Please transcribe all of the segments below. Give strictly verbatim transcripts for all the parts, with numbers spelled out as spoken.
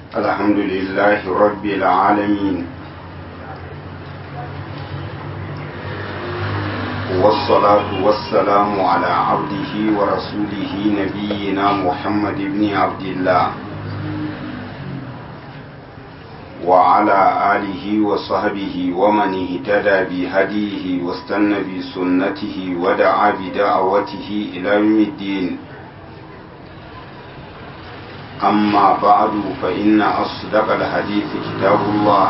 الحمد لله رب العالمين والصلاة والسلام على عبده ورسوله نبينا محمد بن عبد الله وعلى آله وصحبه ومن اهتدى بهديه واستنى بسنته ودعا بدعوته إلى يوم الدين. أما بعد فإن أصدق الحديث كتاب الله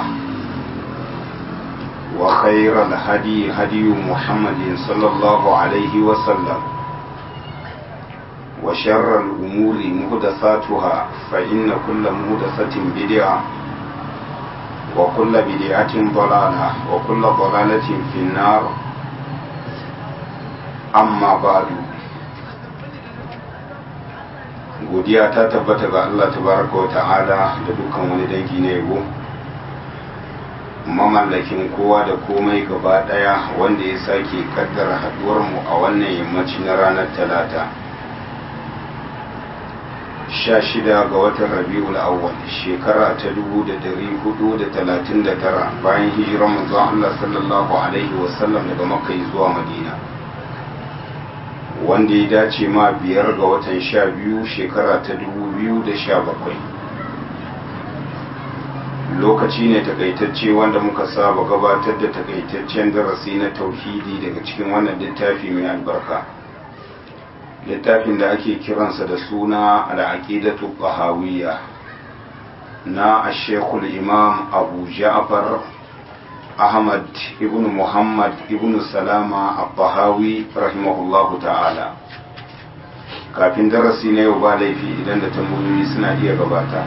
وخير الهدي هدي محمد صلى الله عليه وسلم وشر الأمور محدثاتها فإن كل محدثة بدعة وكل بدعة ضلالة وكل ضلالة في النار. أما بعد godiya ta tabbata ga Allah tabaraka wa ta'ala da dukkan wani dangi na yabo, mamallakin kowa da komai gaba daya, wanda ya sake kaddara haduwar mu a wannan yammaci na ranar talata sha shida ga watan rabi'ul awwal shekara ta dubu da dari hudu da talatin da tara bayan hijirar manzon Allah sallallahu alaihi wasallam daga makka zuwa madina, wanda ya dace ma biyar ga watan sha biyu shekara ta dubu biyu da sha bakwai. Lokaci ne takaitacce wanda muka saba gabatar da takaitaccen darasi na tauhidi daga cikin wannan littafi mai albarka, littafin da ake kiransa da suna al-aqidatu tahawiyya na ash-shaykhul imam abu ja'far Ahmad ibn Muhammad ibn Salama al-Tahawi rahimahullahu ta'ala. Kafin darasi na yau ba laifi idan da tambayoyi suna iya gabata.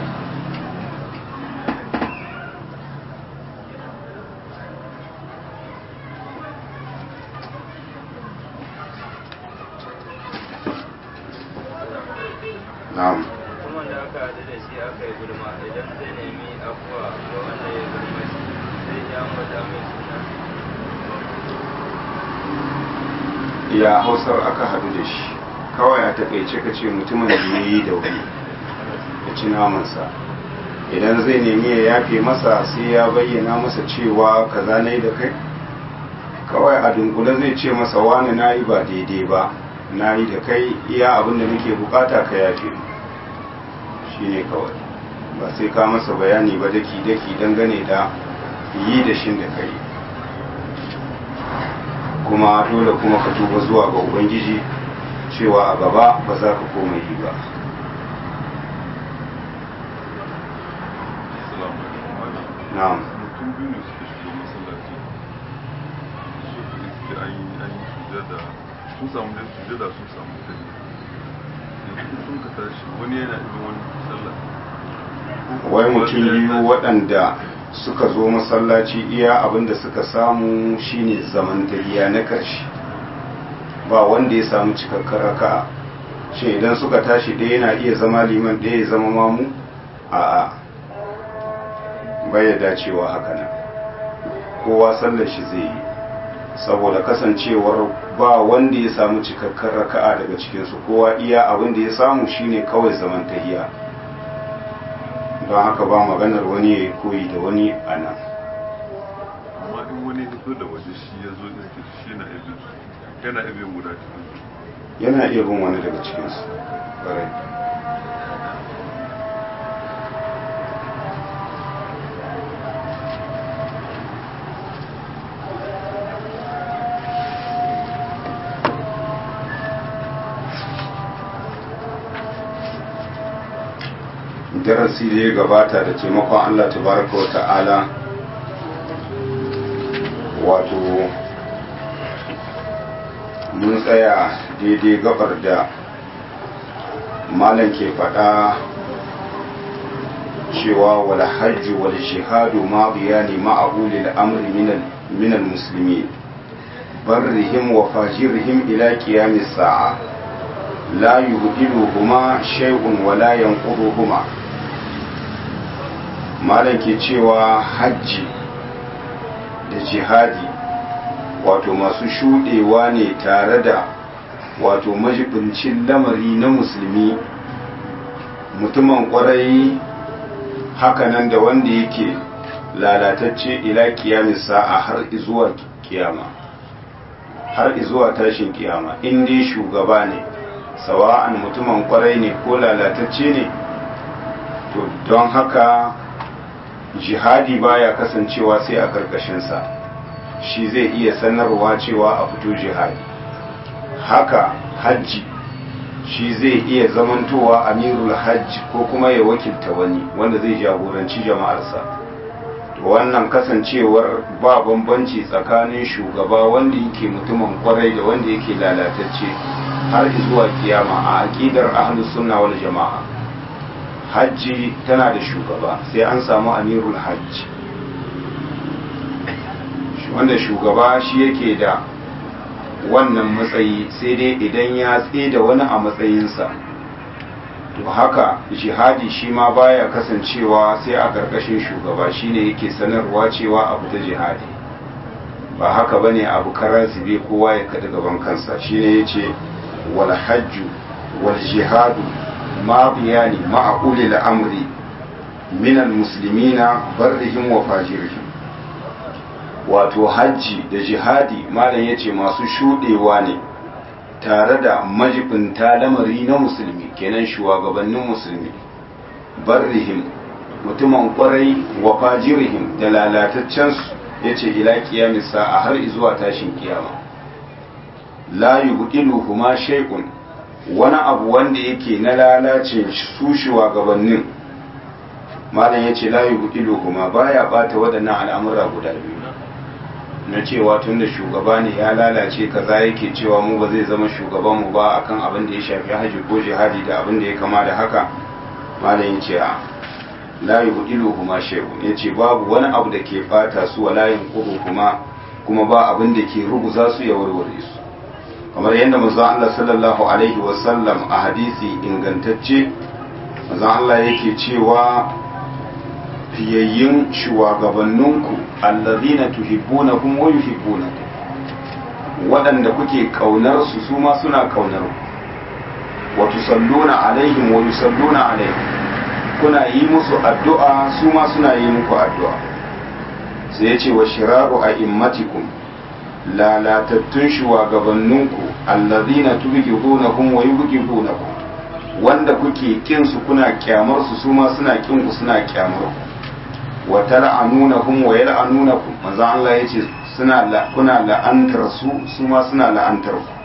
Na'am. Kuma da aka haɗu da shi aka yi gulma idan zai nemi afuwa ga wanda ya gulma shi. Ya hausar aka hadu da shi kawai a takaice ka ce mutumin da ya yi da wani ya ci namansa, idan zai nemi ya yafe masa sai ya bayyana masa cewa kaza na yi da kai. Kawai a dunkule zai ce masa wani na yi ba daidai ba, na yi da kai, iya abin da nake bukata ka yafe shi ne kawai, ba sai ka masa bayani ba daki daki dangane da yi da shin da kai. Kuma dole kuma ka tuba zuwa ga ubangiji cewa a gaba ba za ka koma yi ba. Na'am. Mutum biyu ne suke shiga masallaci suka iske an yi an yi sujada, sun samu da sujada sun samu kai, yanzu sun ka tashi wani yana irin wani sallah. Wai mutum biyu waɗanda suka zo masallaci iya abinda suka samu shine zaman tahiya na ƙarshe, ba wanda ya samu cikakkar raka'a. Shin idan suka tashi ɗaya yana iya zama liman ɗaya ya zama mamu? A'a, bai dacewa haka nan, kowa sallar shi zai yi, saboda kasancewar ba wanda ya samu cikakkar raka'a daga cikinsu, kowa iya abinda ya samu shine kawai zaman tahiya. Don haka ba maganar wani ya yi koyi da wani a nan. Amma in wani hito da waje shi ya zo iske shi na ibin yana ibin guda cikin yana iya bin wani daga cikinsu ƙwarai. Darasi da ya gabata da taimakon Allah tabaraka wa ta'ala, wato mun tsaya daidai gabar da malam ke faɗa cewa wal hajju wal shihadu ma biyani ma ulil amri min al muslimin barrihim wa fajirihim ila qiyamis sa'a la yubdiluhuma shay'un wa la yanquduhuma. Malam ke cewa hajji da jihadi wato masu shudewa ne tare da wato majibincin lamari na musulmi, mutumin kwarai hakanan da wanda yake lalatacce ila kiyamis sa'a har zuwa kiyama har zuwa tashin kiyama in dai shugaba ne sawa'an mutumin kwarai ne ko lalatacce ne to don haka jihadi baya kasancewa sai a karkashinsa shi zai iya sanarwa cewa a fito jihadi haka hajji shi zai iya zamantowa amirul hajji ko kuma ya wakilta wani wanda zai jagoranci jama'arsa to wannan kasancewar ba bambanci tsakanin shugaba wanda yake mutumin kwarai da wanda yake lalatacce har zuwa kiyama a aqidar ahlus sunna wal jama'a hajji tana da shugaba sai an samu amirul hajji wanda shugaba shi yake da wannan matsayi sai dai idan ya tseda wani a matsayinsa to haka jihadi shi ma baya kasancewa sai a ƙarƙashin shugaba shine yake sanarwa cewa abu ta jihadi ba haka bane abu karasibe kowa ya kada gaban kansa shine yace wal hajju wal jihadu ma biyani ma ulil amri min al muslimina barrihim wa fajirihim wato hajji da jihadi malam yace masu shudewa ne tare da majibinta lamari na musulmi kenan shugabannin musulmi barrihim mutumin kwarai wa fajirihim da lalataccen su yace ila qiyamis sa'a har zuwa tashin kiyama la yubdiluhuma shay'un wani abu wanda yake na lalacin su shugabannin malam yace la yubdiluhuma baya bata waɗannan al'amura guda biyu na cewa tun da shugaba ne ya lalace kaza yake cewa mu ba zai zama shugaban mu ba akan abin da ya shafi haji ko jihadi da abin da ya kama da haka malam yace a la yubdiluhuma shay'un yace babu wani abu da ke fata su wala yanquduhuma kuma ba abin da ke ruguza su ya warware su kamar yadda manzon Allah sallallahu alaihi wasallam a hadisi ingantacce manzon Allah yake cewa fiyayyin shugabanninku allazina tuhibbunahum wa yuhibbunakum waɗanda kuke kaunar su su ma suna kaunar ku wa tusalluna alaihim wa yusalluna alaihim kuna yi musu addu'a su ma suna yi muku addu'a sai ya ce wa shiraru a'immatikum lalatattun shugabanninku allazina tubghidunahum wa yubghidunakum wanda kuke kin su kuna kyamar su su ma suna kin ku suna kyamar ku wa tal'anunahum wa yal'anunakum manzo Allah yace suna la kuna la'antar su su ma suna la'antar ku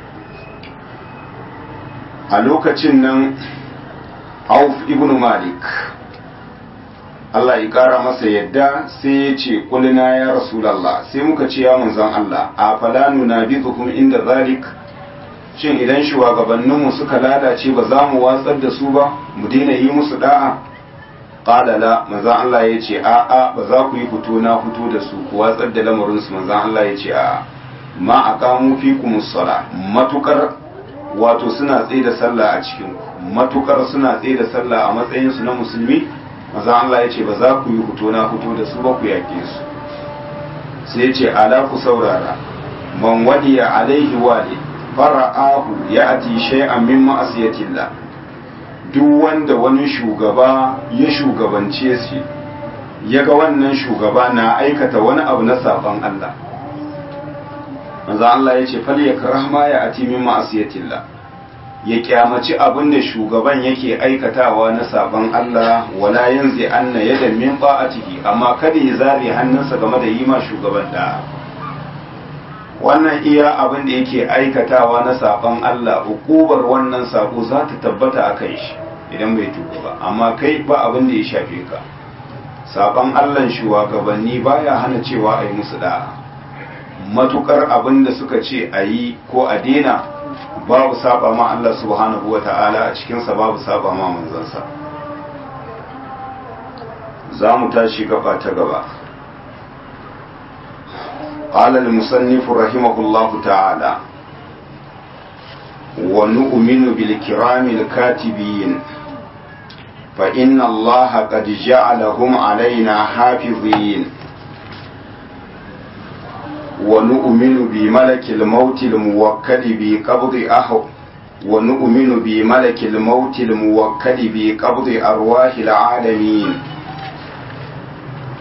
a lokacin nan Auf ibn Malik Allah ya kara masa yadda sai ya ce kulina ya rasulullah sai muka ce ya manzon Allah a falanu nabizukum inda zalik shin idan shugabanninmu suka lalace ba za mu watsar da su ba mu daina yi musu da'a qala la manzon Allah ya ce a a ba za ku yi fito na fito da su ku watsar da lamarin su manzon Allah ya ce a ma aqamu fikumus sala matukar wato suna tsaye da sallah a cikin ku matukar suna tsaye da sallah a matsayin su na musulmi manzon Allah ya ce ba za ku yi fito na fito da su ba ku yake su sai ya ce ala ku saurara man wadiya alaihi wali fara'ahu ya'ti shay'an min ma'asiyatillah duk wanda wani shugaba ya shugabance shi yaga wannan shugaba na aikata wani abu na saban Allah manzo Allah yace fal yakrah ma ya'ti min ma'asiyatillah ya kyamaci abin da shugaban yake aikatawa na saban Allah wala yanzi anna yadan min ta'atihi amma kada ya zare hannunsa game da yi ma shugaban da wannan iya abin da yake aikatawa na saban Allah hukubar wannan sako za ta tabbata a kai shi idan bai tuba ba amma kai ba abin da ya shafe ka saban Allah shugabanni baya hana cewa a yi musu da'a matukar abin da suka ce a yi ko a dena babu saba ma Allah subhanahu wa ta'ala a cikinsa babu saba ma manzansa za mu tashi gaba ta gaba قال المصنف رحمه الله تعالى ونؤمن بالكرام الكاتبين فإن الله قد جعلهم علينا حافظين ونؤمن بملك الموت الموكل بقبض أهو ونؤمن بملك الموت الموكل بقبض أرواح العالمين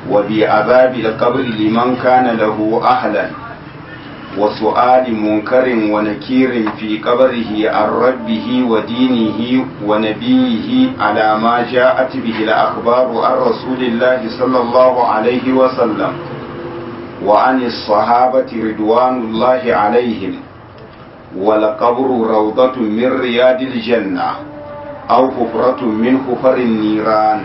وبعذاب القبر لمن كان له أهلا وسؤال منكر ونكير في قبره عن ربه ودينه ونبيه على ما جاءت به الأخبار عن رسول الله صلى الله عليه وسلم وعن الصحابة رضوان الله عليهم والقبر روضة من رياض الجنة أو حفرة من حفر النيران.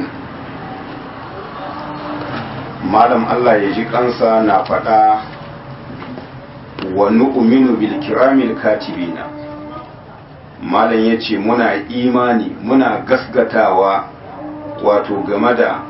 malam Allah ya ji kansa na faɗa wa nu'minu bil kiramil katibina. Malam ya ce muna imani muna gasgatawa wato game da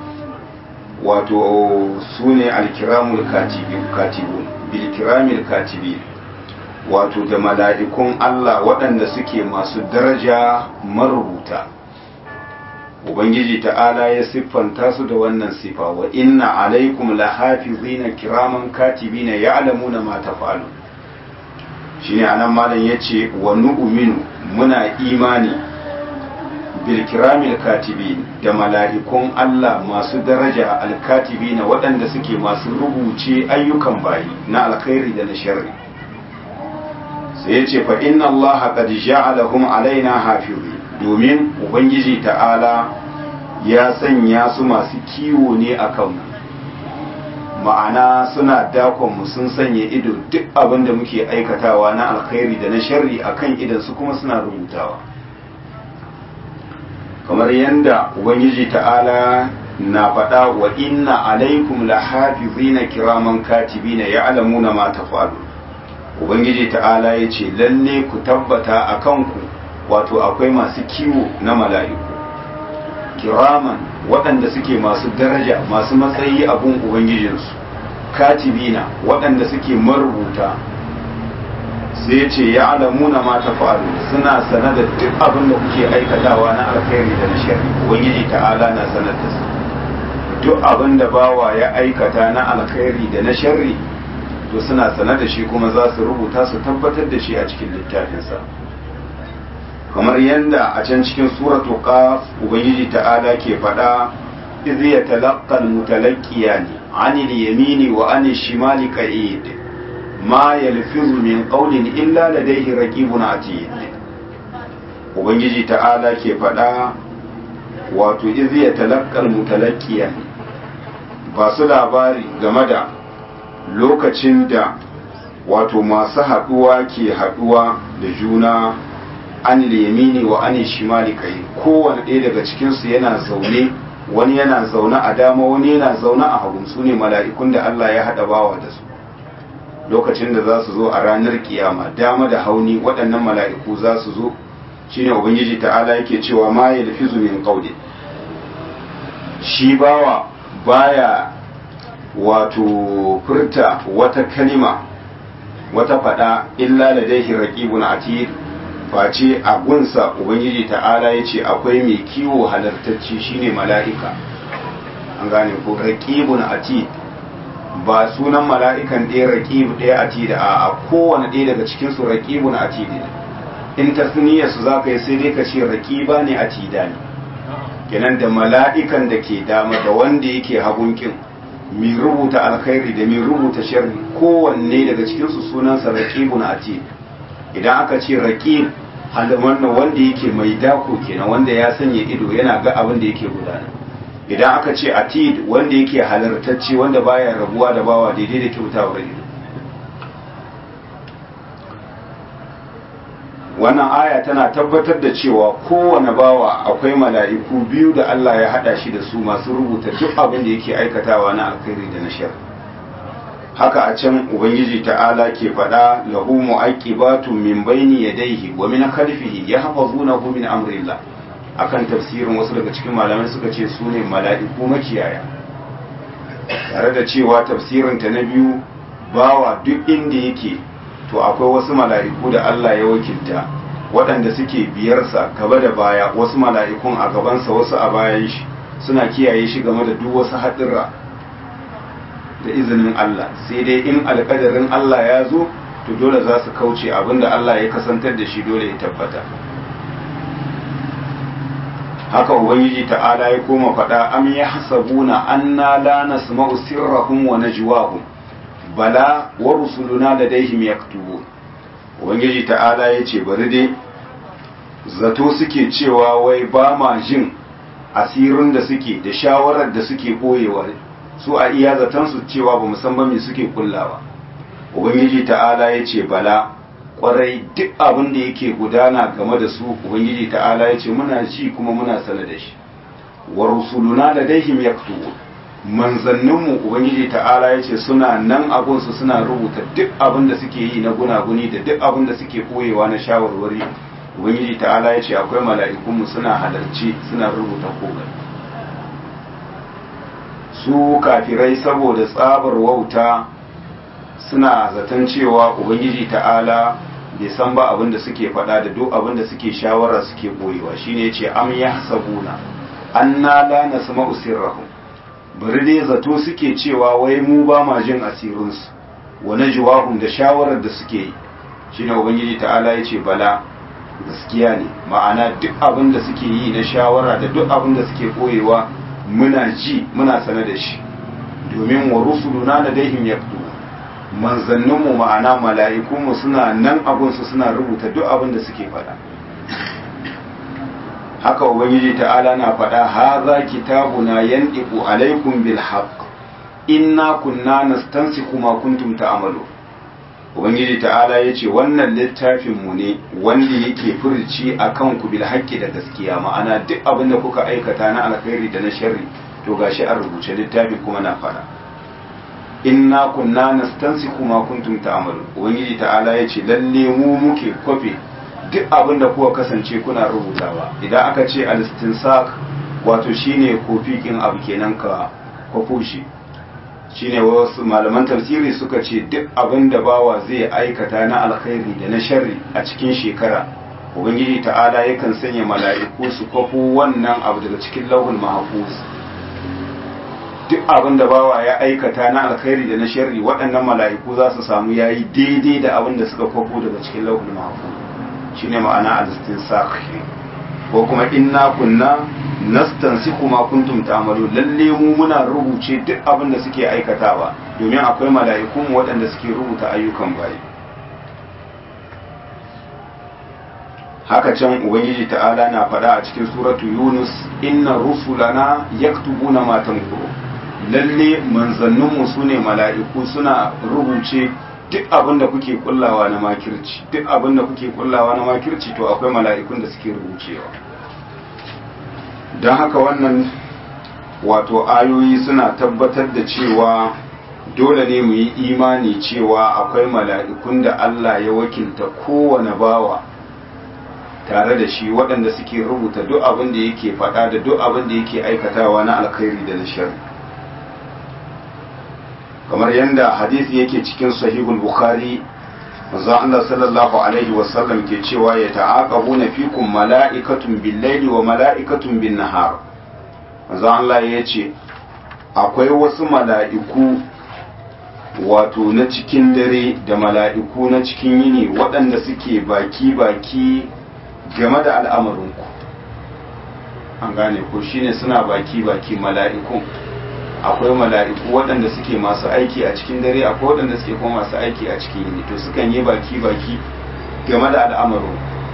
wato sune alkiramul katibun bil kiramil katibin, wato da mala'ikun Allah waɗanda suke masu daraja marubuta. Ubangiji ta'ala ya siffanta su da wannan sifa, wa inna alaikum lahafizina kiraman katibina ya'lamuna ma taf'alun. Shine anan malam yace wa nu'minu muna imani bil kiramil katibin da mala'ikun Allah masu daraja alkatibina waɗanda suke masu rubuce ayyukan bayi na alkhairi da na sharri. Sai yace fa inna Allah qad ja'alahum alaina hafizin, domin ubangiji ta'ala ya sanya su masu kiwo ne a kanmu, ma'ana suna dakonmu sun sanya ido duk abin da muke aikatawa na alkhairi da na sharri a kan idansu kuma suna rubutawa. Kamar yadda ubangiji ta'ala na faɗa wa inna alaikum lahafizina kiraman katibina ya'lamuna ma taf'alun. Ubangiji ta'ala ya ce lalle ku tabbata a kanku wato akwai masu kiwo na mala'iku kiraman waɗanda suke masu daraja masu matsayi a gun ubangijinsu, katibina waɗanda suke marubuta. sai ce ya alamuna ma ta faru, suna sanar da duk abin da kuke aikatawa na alkhairi da na sharri. Ubangiji ta'ala na sanar da su duk abin da bawa ya aikata na alkhairi da na sharri, to suna sanar da shi kuma za su rubuta su tabbatar da shi a cikin littafinsa. Kamar yadda a can cikin suratu qaf ubangiji ta'ala ke faɗa iz yatalaqqa al-mutalaqqiyani 'anil yamini wa 'anil shimali qa'id ma yalfizu min qawlin illa ladayhi raqibun atid. Ubangiji ta'ala ke faɗa wato iz yatalaqqa al-mutalaqqiyani, ba su labari game da lokacin da wato masu haɗuwa ke haɗuwa da juna an yamini wa an shimali kai, kowane ɗaya daga cikinsu yana zaune, wani yana zaune a dama wani yana zaune a hagu. Su ne mala'ikun da Allah ya haɗa bawa da su lokacin da za su zo a ranar kiyama, dama da hauni waɗannan mala'iku za su zo. Shine ubangiji ta'ala yake cewa ma yalfizu min qawli, shi bawa baya wato furta wata kalima wata fada illa ladaihi raqibun atid, face a gunsa ubangiji ta'ala yace akwai mai kiwo halartacci shine mala'ika. An gane ko raqibun atid, ba sunan mala'ikan ɗaya raqib ɗaya atid, a kowane ɗaya daga cikin su raqibun atid. In tasniyar su zaka yi sai dai ka ce raqiba ne atida ne, kenan da mala'ikan da ke dama da wanda yake hagunkin, mai rubuta alkhairi da mai rubuta sharri, kowanne daga cikinsu sunansa raqibun atid. Idan aka ce raqib wannan wanda yake mai dako kenan, wanda ya sanya ido yana ga abin da yake gudana. Idan aka ce atid wanda yake halartacce, wanda baya rabuwa da bawa daidai da kyautawar ido. Wannan aya tana tabbatar da cewa kowane bawa akwai mala'iku biyu da Allah ya hada shi da su masu rubuta duk abin da yake aikatawa na alkhairi da na shar. Haka a can ubangiji ta'ala ke faɗa lahu mu'aqibatun min bayni yadayhi wa min khalfihi yahfazunahu min amrillah. Akan tafsirin wasu daga cikin malamai suka ce su ne mala'iku makiyaya, tare da cewa tafsirin ta na biyu bawa duk inda yake to akwai wasu mala'iku da Allah ya wakilta waɗanda suke biyarsa gaba da baya, wasu mala'ikun a gabansa wasu a bayan shi, suna kiyaye shi game da duk wasu haɗurra da izinin Allah. Sai dai in alƙadarin Allah ya zo to dole za su kauce, abinda Allah ya kasantar da shi dole ya tabbata. haka ubangiji ta'ala ya koma faɗa am yahsabuna anna la nasma'u sirrahum wa najwahum bala wa rusuluna ladayhim yaktubun ubangiji ta'ala ya ce bari dai zato suke cewa wai ba ma jin asirin da suke da shawarar da suke boyewa su a iya zatansu cewa ba musamman me suke kullawa ubangiji ta'ala ya ce bala kwarai duk abin da yake gudana game da su ubangiji ta'ala ya ce muna ci kuma muna sana da shi wa rusuluna ladaihim yaktubun manzanninmu ubangiji ta'ala ya ce suna nan abunsu suna rubuta duk abin da suke yi na gunaguni da duk abin da suke koyewa na shawarwari ubangiji ta'ala ya ce akwai mala'ikunmu suna halarci suna rubuta komai su kafirai saboda tsabar wauta suna zaton cewa ubangiji ta'ala bai san ba abin da suke faɗa da duk abin da suke shawara suke koyewa shine ya ce am yahsabuna anna la nasma'u sirrahum bari dai zato suke cewa wai mu ba ma jin asirinsu wa najwahum da shawarar da suke yi shine ubangiji ta'ala ya ce bala gaskiya ne ma'ana duk abin da suke yi na shawara da duk abin da suke koyewa muna ji muna sane da shi domin wa rusuluna ladaihim yaktubu manzanninmu ma'ana mala'ikunmu suna nan abunsu suna rubuta duk abin da suke faɗa haka ubangiji ta'ala na faɗa haza kitabuna yandiqu alaikum bil haqq inna kunna nastansikhu ma kuntum ta'malu ubangiji ta'ala yace wannan littafin mu ne wanda yake furci akan ku bil haqqi da gaskiya ma'ana duk abin da kuka aikata na alkhairi da na sharri to gashi an rubuce littafin kuma na faɗa inna kunna nastansikhu ma kuntum ta'malu ubangiji ta'ala yace lalle mu muke kwafe duk abin da kuka kasance kuna rubutawa idan aka ce al-istinsak wato shine kofikin abu kenan ka kwafo shi shine wasu malaman tafsiri suka ce duk abin da bawa zai aikata na alkhairi da na sharri a cikin shekara ubangiji ta'ala yakan sanya mala'iku su kwafo wannan abu daga cikin lauhul mahfuz duk abin da bawa ya aikata na alkhairi da na sharri waɗannan mala'iku za su samu yayi daidai da abin da suka kwafo daga cikin lauhul mahfuz shine ma'ana al-istinsakh ko kuma inna kunna nastansikhu ma kuntum ta'malu lalle mu muna rubuce duk abin da suke aikatawa domin akwai mala'ikun waɗanda suke rubuta ayyukan bayi haka can ubangiji ta'ala na faɗa a cikin suratu yunus inna rusulana yaktubuna ma tamkuru lalle manzanninmu sune mala'iku suna rubuce duk abin da kuke kullawa na makirci duk abin da kuke kullawa na makirci to akwai mala'ikun da suke rubucewa don haka wannan wato ayoyi suna tabbatar da cewa dole ne mu yi imani cewa akwai mala'ikun da Allah ya wakilta kowane bawa tare da shi waɗanda suke rubuta duk abin da yake faɗa da duk abin da yake aikatawa na alkhairi da na shari kamar yadda hadisi yake cikin sahihul bukhari manzo Allah sallallahu alaihi wasallam ke cewa ya ta'aqabuna fikum mala'ikatun bil-laili wa mala'ikatun bin-nahar manzo Allah ya ce akwai wasu mala'iku wato na cikin dare da mala'iku na cikin yini waɗanda suke baki baki game da al'amarinku an gane ko shine suna baki baki mala'ikun akwai mala'iku waɗanda suke masu aiki a cikin dare akwai waɗanda suke kuma masu aiki a cikin yini to sukan yi baki-baki game da al'amarin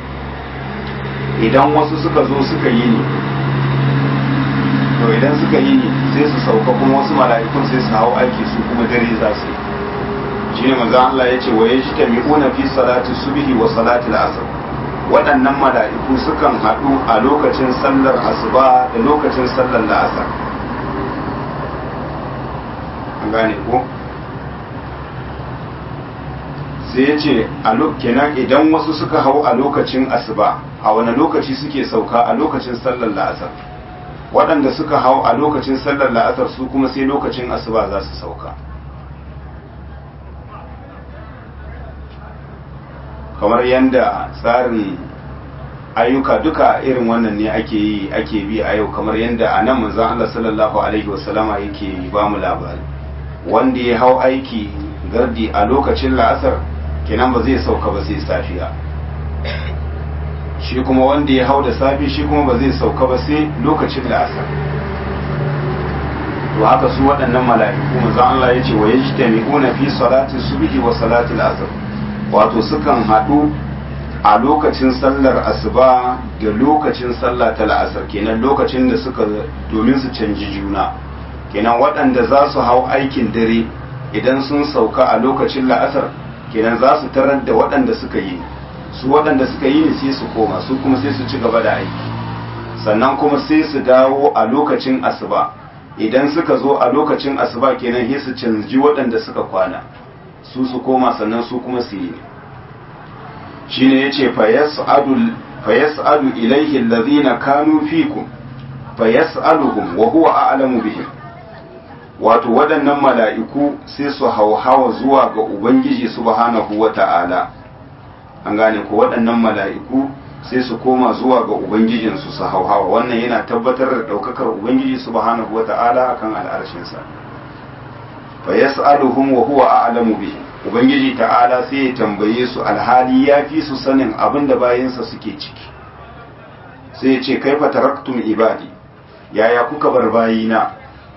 idan wasu suka zo suka yi ni to idan suka yi ni sai su sauka kuma wasu mala'ikun sai su hau aiki su kuma dare za su yi shi ne maza Allah ya ce wa ya jita mi'una fi salati subhi wa salati al'asr waɗannan mala'iku sukan haɗu a lokacin sallar asuba da lokacin sallar la'asar gane ko sai ya ce kenan idan wasu suka hau a lokacin asuba a wani lokaci suke sauka a lokacin sallar la'asar waɗanda suka hau a lokacin sallar la'asar su kuma sai lokacin asuba za su sauka kamar yadda tsarin ayyuka duka irin wannan ne ake yi ake bi a yau kamar yadda a nan manzon Allah sallallahu alaihi wasallama yake ba mu labari wanda ya hau aiki gardi a lokacin la'asar kenan ba zai sauka ba sai safiya shi kuma wanda ya hau da safe shi kuma ba zai sauka ba sai lokacin la'asar. to haka su waɗannan mala'iku manzo Allah ya ce wa yajtami'una fi salati subhi wa salati al-asr, wato sukan haɗu a lokacin sallar asuba da lokacin sallah ta la'asar, kenan lokacin da suka domin su canji juna, kenan waɗanda za su hau aikin dare idan sun sauka a lokacin la'asar kenan za su tarar da waɗanda suka yi su waɗanda suka yi sai su koma su kuma sai su ci gaba da aiki, sannan kuma sai su dawo a lokacin asuba, idan suka zo a lokacin asuba kenan sai su canji waɗanda suka kwana su su koma sannan su kuma su yi shine yace fa yas'adu fa yas'adu ilayhi alladhina kanu fikum fa yas'aluhum wa huwa a'lamu bihim, wato waɗannan mala'iku sai su hauhawa zuwa ga ubangiji subhanahu wata'ala, an gane ko waɗannan mala'iku sai su koma zuwa ga ubangijinsu su hauhawa, wannan yana tabbatar da ɗaukakar ubangiji subhanahu wata'ala akan al'arshinsa. fa yas'aluhum wa huwa a'lamu bihim, ubangiji ta'ala sai ya tambaye su alhali ya fi su sanin abin da bayansa suke ciki, sai ya ce kaifa taraktum ibadi, yaya kuka bar bayina?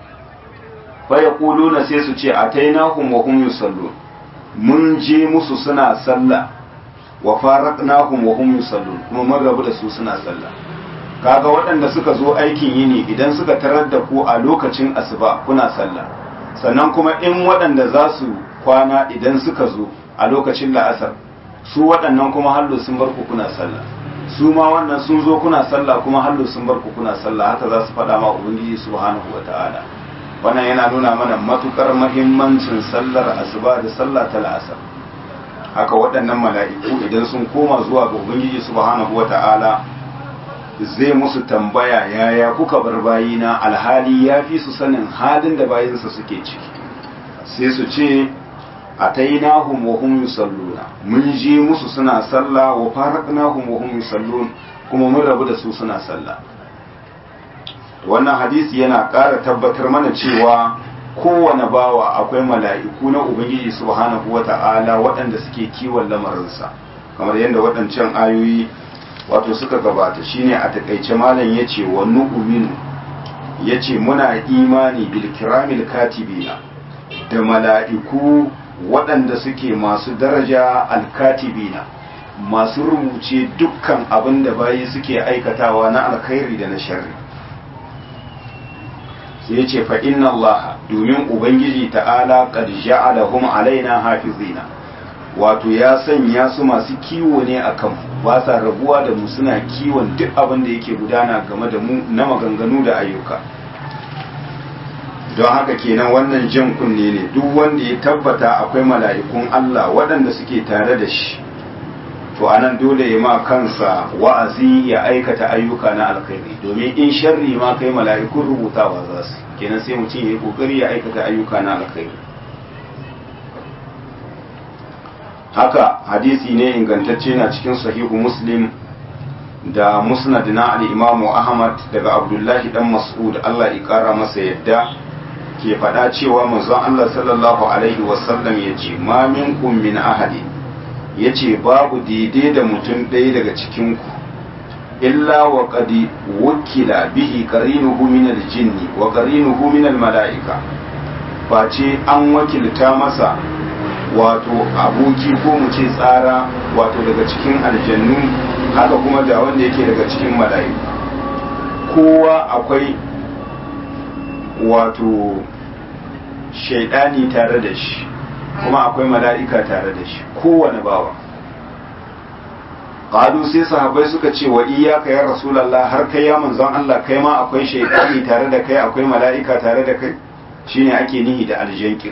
fa yaquluna sai su ce atainahum wa hum yusallun, mun je musu suna sallah, wa faraqnahum wa hum yusallun, kuma mun rabu da su suna sallah. kaga waɗanda suka zo aikin yini idan suka tarar da ku a lokacin asuba kuna sallah, sannan kuma in waɗanda za su kwana idan suka zo a lokacin la'asar, su waɗannan kuma hallo sun bar ku kuna sallah, su ma wannan sun zo kuna sallah kuma hallo sun bar ku kuna sallah, haka za su faɗa ma ubangiji subhanahu wata'ala. wannan yana nuna mana matukar mahimmancin sallar asuba da sallah ta la'asar. haka waɗannan mala'iku idan sun koma zuwa ga ubangiji subhanahu wata'ala zai musu tambaya yaya kuka bar bayina, alhali ya fi su sanin halin da bayinsa suke ciki, sai su ce atainahum wa hum yusalluna, mun je musu suna sallah, wa faraqnahum wa hum yusallun, kuma mun rabu da su suna sallah. wannan hadisi yana ƙara tabbatar mana cewa kowane bawa akwai mala'iku na ubangiji subhanahu wata'ala waɗanda suke kiwon lamarinsa, kamar yadda waɗancan ayoyi wato suka gabata. shine a takaice malam yace wa nu'minu, yace muna imani bil kiramil katibina, da mala'iku waɗanda suke masu daraja alkatibina, masu rubuce dukkan abin da bayi suke aikatawa na alkhairi da na sharri. sai yace fa inna Allah, domin ubangiji ta'ala qad ja'alahum alaina hafizina, wato ya sanya su masu kiwo ne akan ba sa rabuwa da mu, suna kiwon duk abin da yake gudana game da mu na maganganu da ayyuka. don haka kenan wannan jan kunne ne duk wanda ya tabbata akwai mala'ikun Allah waɗanda suke tare da shi, to anan dole ya ma kansa wa'azi ya aikata ayyuka na alkhairi, domin in sharri ma kai mala'ikun rubutawa za su, kenan sai mutum ya yi kokari ya aikata ayyuka na alkhairi. haka hadisi ne ingantacce na cikin sahihu muslim da musnad na al-imamu ahmad daga abdullahi dan mas'ud Allah ya kara masa yadda ke faɗa cewa manzon Allah sallallahu alaihi wasallam ya ce ma minkum min ahadi, ya ce babu daidai da mutum ɗaya daga cikinku illa wa qad wukila bihi qarinuhu min al-jinni wa qarinuhu min al-mala'ika, face an wakilta masa wato aboki ko mu ce tsara wato daga cikin aljannu, haka kuma da wanda yake daga cikin mala'iku. kowa akwai wato shaidani tare da shi, kuma akwai mala'ika tare da shi, kowane bawa. qalu sai sahabbai suka ce wa iyyaka ya rasulullah, har kai ya manzon Allah kai ma akwai shaidani tare da kai, akwai mala'ika tare da kai, shine ake nihi da aljankin.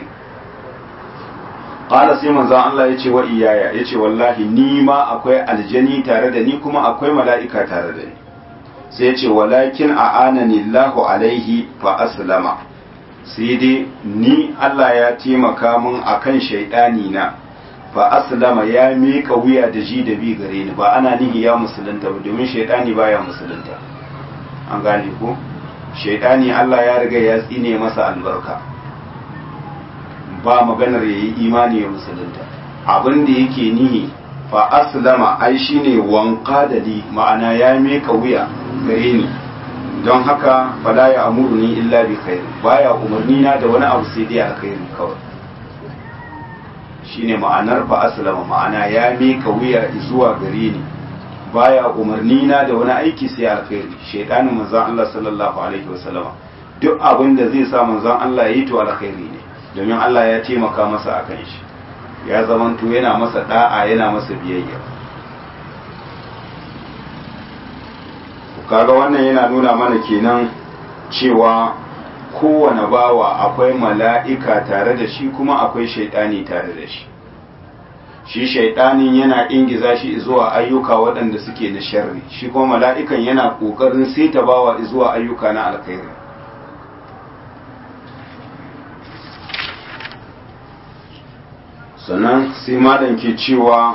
qala sai manzon Allah ya ce wa iyaya, ya ce wallahi ni ma akwai aljani tare da ni, kuma akwai mala'ika tare da ni. sai ya ce walakin a'anani Allahu alaihi fa aslama, sai dai ni Allah ya taimaka min akan shaidani na, fa aslama ya miƙa wuya da ji da bi gare ni, ba ana nihi ya musulunta ba, domin shaidani baya musulunta, an gane ko shaidani Allah ya riga ya tsine masa albarka, ba maganar yayi imani ya musulunta. abin da yake nihi fa aslama ai shine wanka da li ma'ana ya meka wuya gare ni don haka fala ya amuruni illa bi khair baya umarni na da wani abu sai dai alkhairi kawai shine ma'anar fa aslama ma'ana ya meka wuya zuwa gare ni baya umarni na da wani aiki sai alkhairi shaydanin manzon Allah sallallahu alaihi wasallama duk abin da zai sa manzon Allah yayi to alkhairi ne domin Allah ya taimaka masa akan shi ya zamanto yana masa da'a yana masa biyayya kaga wannan yana nuna mana kenan cewa kowane bawa akwai mala'ika tare da shi kuma akwai shaidani tare da shi shi shaidanin yana ingiza shi zuwa ayyuka waɗanda suke na sharri shi kuma mala'ikan yana ƙoƙarin saita bawa zuwa ayyuka na alkhairi sannan sai malam ke cewa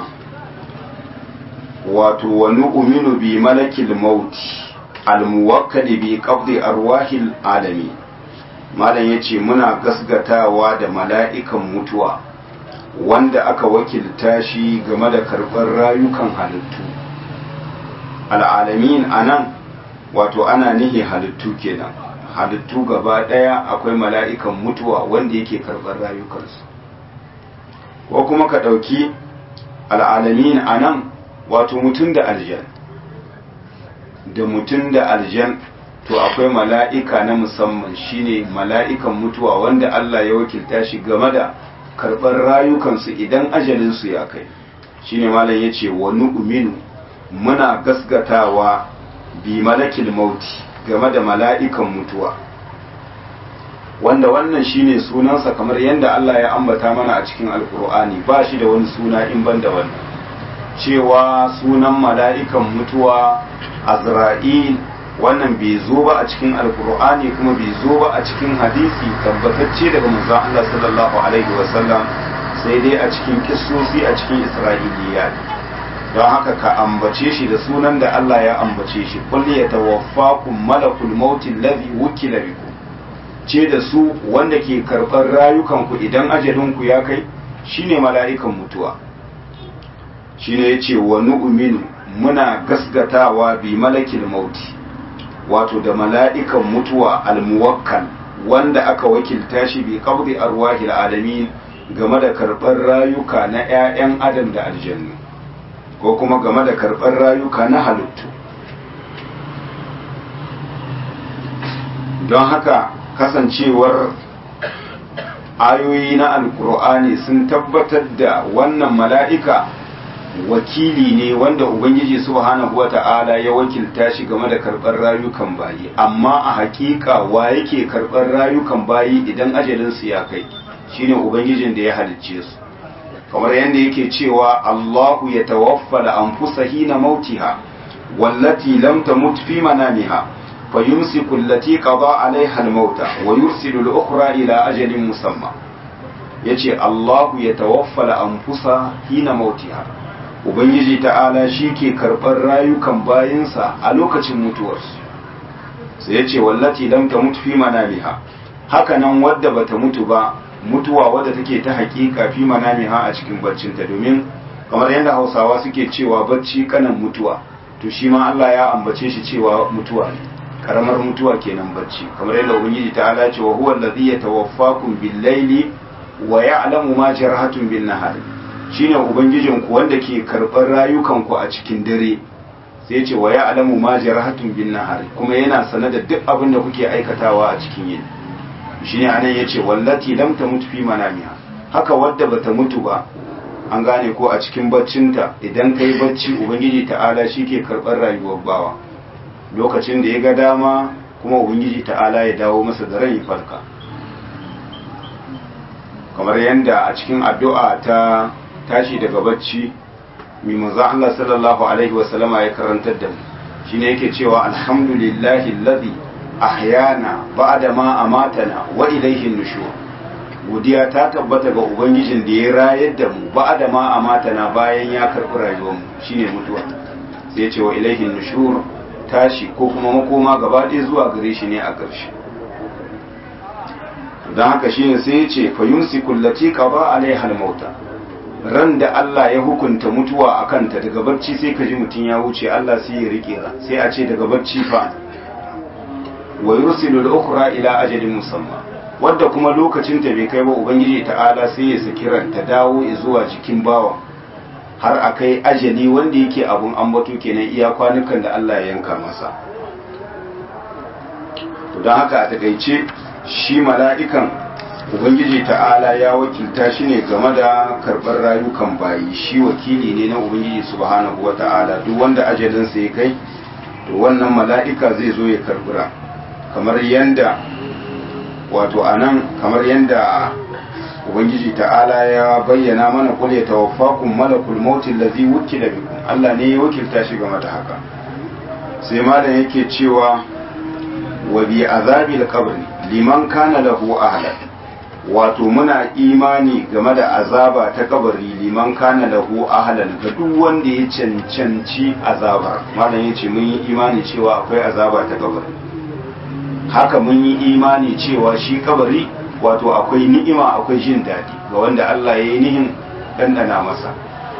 wato wa nu'minu bi malakil mauti almuwakkali bi qabdi arwahil alami malam yace muna gasgatawa da mala'ikan mutuwa wanda aka wakilta shi game da karɓar rayukan halittu al'alamin anan wato ana nihi halittu kenan halittu gaba ɗaya akwai mala'ikan mutuwa wanda yake karɓar rayukansu ko kuma ka ɗauki al'alamin anan wato mutum da aljan da mutum da aljan to akwai mala'ika na musamman shine mala'ikan mutuwa wanda Allah ya wakilta shi game da karɓar rayukansu idan ajalinsu ya kai shine malam ya ce wa nu'minu muna gasgatawa bi malakil mauti game da mala'ikan mutuwa wanda wannan shine sunansa kamar yadda Allah ya ambata mana a cikin alkur'ani ba shi da wani suna in ban da wannan cewa sunan mala'ikan mutuwa azra'il wannan bai zo ba a cikin alkur'ani kuma bai zo ba a cikin hadisi tabbatacce daga manzon Allah sallallahu alaihi wasallam sai dai a cikin kissosi a cikin isra'iliyat don haka ka ambace shi da sunan da Allah ya ambace shi qul yatawaffakum malakul maut allazi wukila bikum ce da su wanda ke karɓar rayukanku idan ajalinku ya kai shine mala'ikan mutuwa shine yace wa nu'minu muna gasgatawa bi malakil mauti wato da mala'ikan mutuwa almuwakkal wanda aka wakilta shi bi qabdi arwahil alamin game da karɓar rayuka na 'ya'yan adam da aljannu ko kuma game da karɓar rayuka na halittu don haka kasancewar ayoyi na alkur'ani sun tabbatar da wannan mala'ika wakili ne wanda ubangiji subhanahu wata'ala ya wakilta shi game da karɓar rayukan bayi amma a hakika wa yake karɓar rayukan bayi idan ajalinsu ya kai shine ubangijin da ya halicce su kamar yadda yake cewa Allahu ya tawaffala anfusa hina mautiha wallati lam tamut fi manamiha fayumsiku allati qada alaiha al-mauta wa yursilu al-ukhra ila ajalin musamma yace Allahu ya tawaffala anfusa hina mautiha ubangiji ta'ala shi ke karɓar rayukan bayinsa a lokacin mutuwarsu sai yace wallati lam tamut fi manamiha haka nan wadda bata mutu ba mutuwa wadda take ta hakika fi manamiha a cikin baccinta domin kamar yadda Hausawa suke cewa bacci kanan mutuwa to shi ma Allah ya ambace shi cewa mutuwa ne karamar mutuwa kenan bacci kamar yadda ubangiji ta'ala ce wa huwa allazi yatawaffakum bil-laili wa ya'lamu ma jarhatun bin-nahari shine ubangijin ku wanda ke karɓar rayukan ku a cikin dare sai ce wa ya'lamu ma jarhatun bin-nahari kuma yana sanar da duk abin da kuke aikatawa a cikin yini shine anan yace wallati lam tamut fi manamiha haka wadda bata mutu ba an gane ko a cikin baccinta idan kai bacci ubangiji ta'ala shike karɓar rayuwar bawa lokacin da ya ga dama kuma ubangiji ta'ala ya dawo masa da ran ya farka kamar yadda a cikin addu'a ta tashi daga bacci mai manzo Allah sallallahu alaihi wasallama ya karantar da mu shine yake cewa alhamdulillahi allazi ahyana ba'da ma amatana wa ilayhi nushur godiya ta tabbata ga ubangijin da ya rayar da mu ba'da ma amatana bayan ya karbi rayuwar mu shine mutuwa sai ya ce wa ilayhi nushur tashi ko kuma makoma gaba ɗaya zuwa gare shi ne a ƙarshe don haka shine sai ya ce fa yumsiku allati qada alaiha al-mauta ran da Allah ya hukunta mutuwa a kanta daga barci sai ka ji mutum ya wuce Allah sai ya rike ra sai a ce daga barci fa wa yursilu al-ukhra ila ajalin musamma wadda kuma lokacin ta bai kai ba ubangiji ta'ala sai ya saki ran ta dawo zuwa jikin bawa har akai ajali wanda yake abun ambato kenan iya kwanukan da Allah ya yanka masa to dan haka a takeice shi mala'ikan ubangiji ta'ala ya wakilta shi ne game da karɓar rayukan bayi shi wakili ne na ubangiji subhanahu wata'ala duk wanda ajalinsa ya kai to wannan mala'ika zai zo ya karbura kamar yanda wato anan kamar yanda ubangiji ta'ala ya bayyana mana kul yatawaffakum malakul maut allazi wukila bikum Allah ne ya wakilta shi game da haka sai malam yake cewa wa bi azabil qabr liman kana lahu ahlan wato muna imani game da azaba ta kabari liman kana lahu ahlan ga duk wanda ya cancanci azabar malam yace mun yi imani cewa akwai azaba ta kabari haka mun yi imani cewa shi kabari wato akwai ni'ima akwai jin dadi ga wanda Allah ya yi nihin dandana masa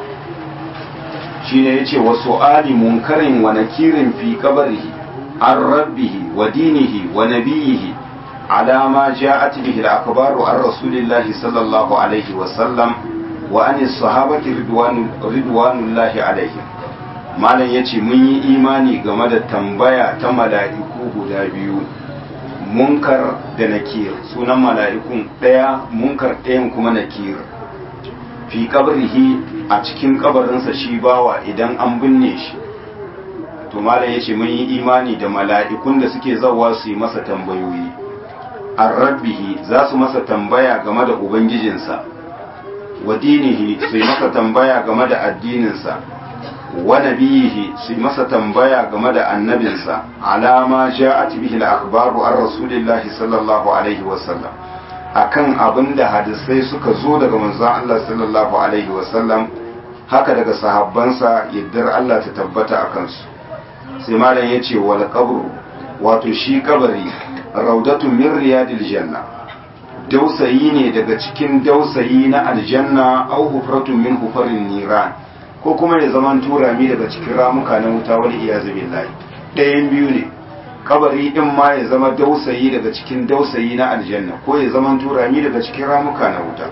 shine yace wa su'ali munkarin wa nakirin fi qabrihi an rabbihi wa dinihi wa nabiyhi على ما جاءت به الأخبار عن رسول الله صلى الله عليه وسلم وعن الصحابة رضوان, رضوان الله عليهم malam ya ce mun yi imani game da tambaya ta mala'iku guda biyu munkar da nakir sunan mala'ikun ɗaya munkar ɗayan kuma nakir fi kabrihi a cikin kabarinsa shi bawa idan an binne shi to malam ya ce mun yi imani da mala'ikun da suke zawa su yi masa tambayoyi an rabbihi za su masa tambaya game da ubangijinsa wa dinihi su yi masa tambaya game da addininsa wa nabiyihi su yi masa tambaya game da annabinsa alama ja'at bihi al-akhbaru an rasulillahi sallallahu alaihi wa sallam akan abinda hadisai suka zo daga manzon Allah sallallahu alaihi wa sallam haka daga sahabbansa yaddar Allah ta tabbata akan su sai malam yace wal qabru wato shi kabari raudatu min riyadil janna dausayi ne daga cikin dausayi na aljanna au hufratun min hufarin niran ko kuma ya zaman turami daga cikin ramuka na wuta wal iyazu billahi ɗayan biyu ne kabari din ma ya zama dausayi daga cikin dausayi na aljanna ko ya zaman turami daga cikin ramuka na wuta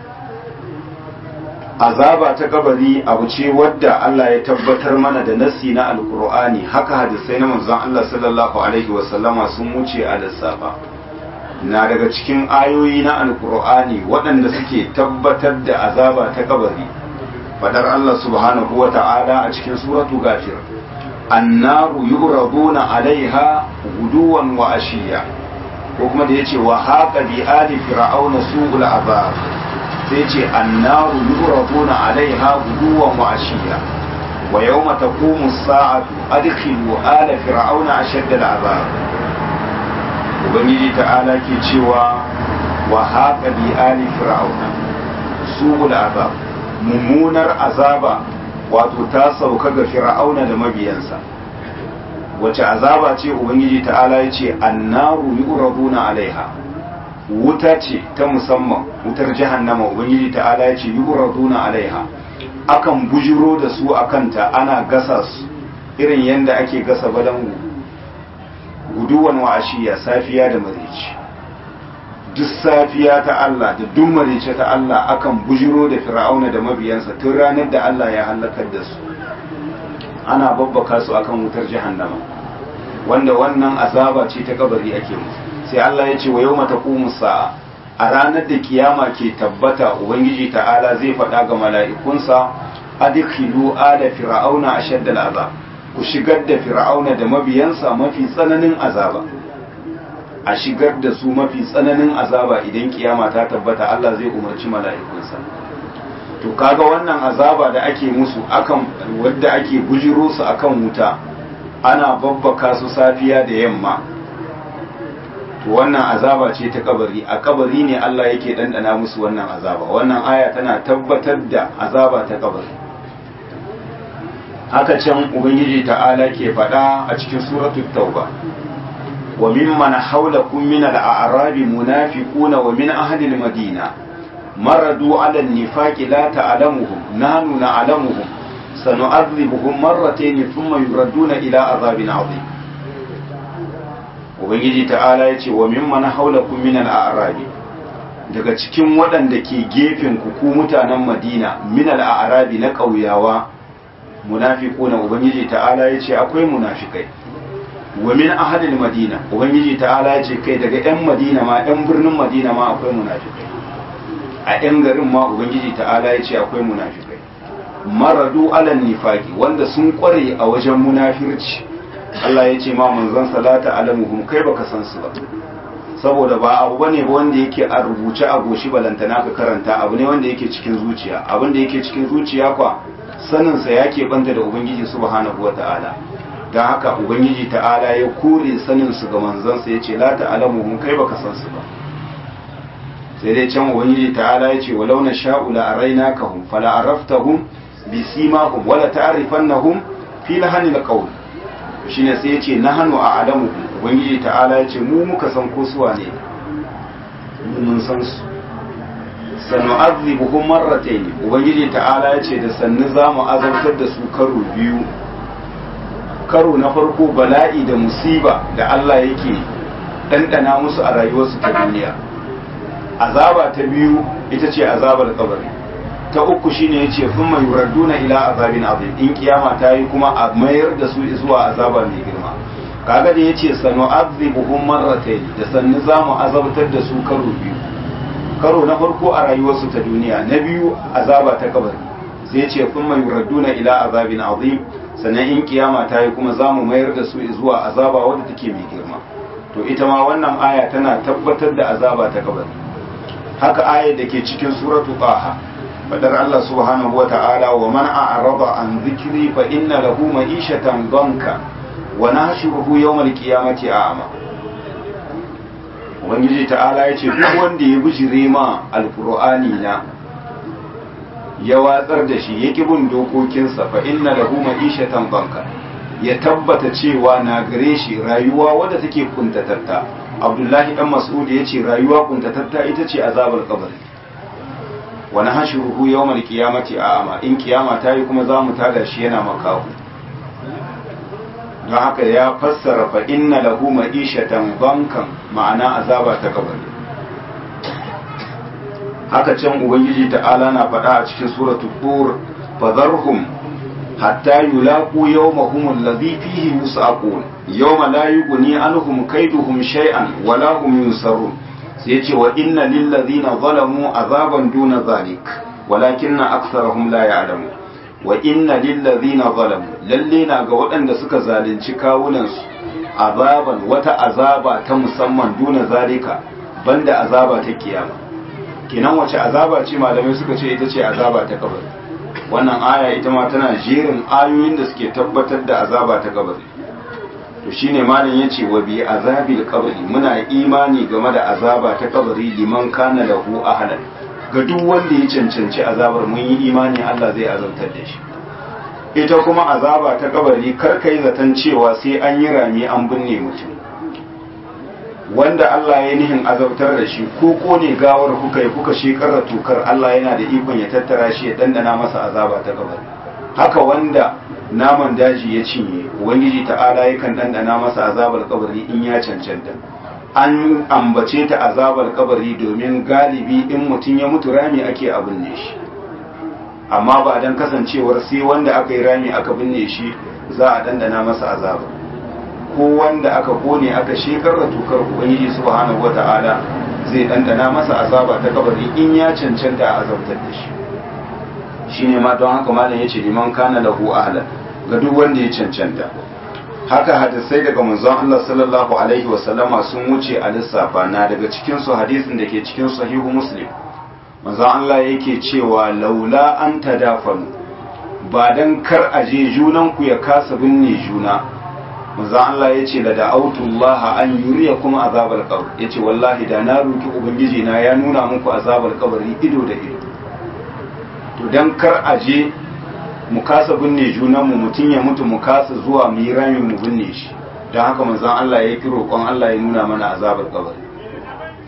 azaba ta kabari abu ce wadda Allah ya tabbatar mana da nassi na alkur'ani haka hadisai na manzon Allah sallallahu alaihi wasallama sun wuce a lissafa na daga cikin ayoyi na alkur'ani waɗanda suke tabbatar da azaba ta kabari fadar Allah subhanahu wa ta'ala a cikin suratu ghafir annaru yuraduna alaiha guduwan wa ashiya ko kuma da yace wa haqa bi ali fir'auna su'ul azab sai ce annaru yuraduna alaiha guduwan wa ashiya wa yawma taqumu as-sa'atu adkhilu ala fir'auna ashadda al-azab ubangiji ta'ala ke cewa wa haqa bi ali fir'auna su'ul azab mummunar azaba wato ta sauka ga fir'auna da mabiyansa wace azaba ce ubangiji ta'ala ya ce annaru yuraduna alaiha wuta ce ta musamman wutar jahannama ubangiji ta'ala ya ce yuraduna alaiha akan bujiro da su akanta ana gasa su irin yadda ake gasa balangu guduwan wa ashiya safiya da marici duk safiya ta Allah da duk marice ta Allah akan bujiro da fir'auna da mabiyansa tun ranar da Allah ya halakar da su ana babbaka su akan wutar jahannama wanda wannan azaba ce ta kabari ake musu sai Allah ya ce wa yawma taqumu sa'a a ranar da kiyama ke tabbata ubangiji ta'ala zai faɗa ga mala'ikunsa adkhilu ala fir'auna ashadda al'azab ku shigar da fir'auna da mabiyansa mafi tsananin azaba a shigar da su mafi tsananin azaba idan kiyama ta tabbata Allah zai umarci mala'ikunsa to kaga wannan azaba da ake musu akan wadda ake bujiro su akan wuta ana babbaka su safiya da yamma to wannan azaba ce ta kabari a kabari ne Allah yake dandana musu wannan azaba wannan aya tana tabbatar da azaba ta kabari haka can ubangiji ta'ala ke faɗa a cikin suratul tauba wa mimman hawlakum min al-a'rabi munafiquna wa min ahli al-madina maradu ala nifaqi la ta'lamuhum nahnu na'lamuhum sanu'adhibuhum marratayn thumma yuraduna ila azabin 'azim. ubangiji ta'ala yace wa mimman hawlakum min al-a'rabi, daga cikin waɗanda ke gefen ku ku mutanen Madina, min al-a'rabi na ƙauyawa, munafiquna ubangiji ta'ala yace akwai munafikai. wa min ahadil madina ubangiji ta'ala ya ce kai daga yan madina ma yan birnin madina ma akwai munafikai, a yan garin ma ubangiji ta'ala ya ce akwai munafikai. maradu alan nifaqi, wanda sun kware a wajen munafirci. Allah ya ce ma manzon salata alamuhum, kai baka san su ba, saboda ba abu bane ba wanda yake a rubuce a goshi balantana ka karanta, abu ne wanda yake cikin zuciya. abin da yake cikin zuciya kwa sanin sa yake banta da ubangiji subhanahu wata'ala. don haka ubangiji ta'ala ya kore sanin su ga manzansa ya ce la ta'lamuhum, kai baka san su ba. sai dai can ubangiji ta'ala ya ce walau na sha'u la arainakahum fala araftahum bi simahum wala ta'rifannahum fi lahanil qawl. shine sai ya ce nahnu a'lamu, ubangiji ta'ala ya ce mu muka san ko suwa ne, mu mun san su. sanu'adhibuhum marratayn, ubangiji ta'ala ya ce da sannu zamu azabtar da su karo biyu. karo na farko bala'i da musiba da Allah yake ɗanɗana musu a rayuwarsu ta duniya. azaba ta biyu ita ce azabar kabari. ta uku shine yace thumma yuraduna ila azabin azim, in kiyama ta yi kuma a mayar da su zuwa azaba mai girma. kaga da yace sanu'adhibuhum marratayn, da sannu zamu azabtar da su karo biyu. karo na farko a rayuwarsu ta duniya, na biyu azaba ta kabari. sai yace thumma yuraduna ila azabin azim, sannan in kiyama ta yi kuma za mu mayar da su zuwa azaba wadda take mai girma. to ita ma wannan aya tana tabbatar da azaba ta kabari. haka ayar da ke cikin suratu taha, fadar Allah subhanahu wa ta'ala wa man a'rada an dhikri fa inna lahu ma'ishatan danka wa nahshuruhu yawmal qiyamati a'ma. ubangiji ta'ala yace duk wanda ya bijire ma alqur'ani na ya watsar da shi ya bin dokokinsa fa inna lahu ma'ishatan banka, ya tabbata cewa na gare shi rayuwa wadda take kuntatatta. Abdullahi dan Mas'ud ya ce rayuwa kuntatatta ita ce azabar kabari. wa nahshuruhu yawmal qiyamati a'ama, in kiyama ta yi kuma zamu tada shi yana makahu. don haka ya fassara fa inna lahu ma'ishatan bankan, ma'ana azaba ta kabari. haka can ubangiji ta'ala na faɗa a cikin suratul tur fadharhum hatta yulaqu yawmahum alladhi fihi yus'aqun yawma la yughni anhum kayduhum shay'an wa la hum yunsarun. sai yace wa inna lil ladhina zalamu azaban duna zalik walakinna aktharuhum la ya'lamun. wa inna lil ladhina zalamu, lalle na ga waɗanda suka zalunci kawunan su azaban, wata azaba ta musamman duna zalika, banda azaba ta kiyama. kenan wace azaba ce malamai suka ce ita ce azaba ta kabari. wannan aya ita ma tana jerin ayoyin da suke tabbatar da azaba ta kabari. to shine malam yace wa bi azabil qabri, muna imani game da azaba ta kabari liman kana lahu ahlan, ga duk wanda ya cancanci azabar mun yi imani Allah zai azabtar da shi. ita kuma azaba ta kabari kar kai zaton cewa sai an yi rami an binne mutum. wanda Allah ya nihin azabtar da shi ko kone gawar kuka yi kuka shekara tukar, Allah yana da ikon ya tattara shi ya dandana masa azaba ta kabari. haka wanda naman daji ya cinye, ubangiji ta'ala yakan dandana masa azabar kabari in ya cancanta. an ambace ta azabar kabari domin galibi in mutum ya mutu rami ake a binne shi, amma ba dan kasancewar sai wanda aka yi rami aka binne shi za a dandana masa azaba, ko wanda aka kone aka shekar da tukar ubangiji subhanahu wata'ala zai dandana masa azaba ta kabari in ya cancanta a azabtar da shi. shine ma don haka malam yace liman kana lahu ahlan, ga duk wanda ya cancanta. haka hadisai daga manzon Allah sallallahu alaihi wasallama sun wuce a lissafa. na daga cikin su hadisin da ke cikin sahihu muslim, manzon Allah yake cewa laula an tadafanu, ba dan kar aje junan ku ya kasa binne juna, manzon Allah yace la da'autullah an yuriyakum azabal qabr, yace wallahi da na roki ubangiji na ya nuna muku azabal qabri ido da ido. to dan kar aje mu kasa binne junanmu, mutum ya mutu mu kasa zuwa mu yi rami mu binne shi, don haka manzon Allah ya ki roƙon Allah ya nuna mana azabar kabari.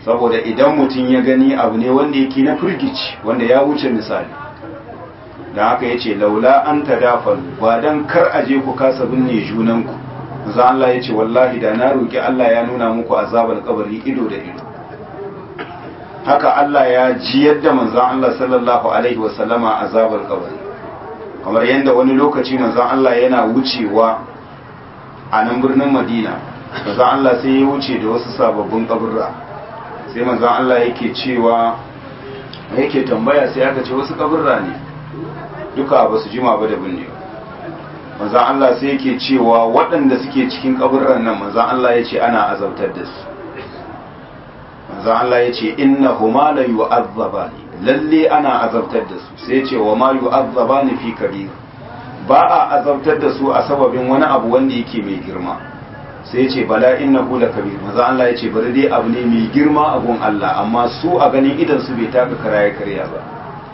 saboda idan mutum ya gani abu ne wanda yake na firgici wanda ya wuce misali da haka ya ce laula an ta dafalu ba don kar aje ku kasa binne junanku za Allah ya ce wallahi da na roƙi Allah ya nuna muku azabar kabari ido da ido haka Allah ya ji yadda manzon Allah sallallahu alaihi wasallama azabar kabari kamar yadda wani lokaci manzon Allah yana wucewa a nan birnin Madina manzon Allah sai ya wuce da wasu sababbin kaburra sai manzon Allah yake cewa yake tambaya sai aka ce wasu kaburra ne duka ba su jima ba da binne manzon Allah sai yake cewa waɗanda suke cikin kaburran nan manzon Allah ya ce ana azabtar da su manzon Allah ya ce innahuma la yu'azzabani lalle ana azabtar da su sai ya ce wa ma yu'azzabani fi kabir ba a azabtar da su a sababin wani abu wanda yake mai girma sai ya ce bala innahu la kabir manzon Allah ya ce bari dai abu ne mai girma a gun Allah amma su a ganin idan su bai taka karaye karya ba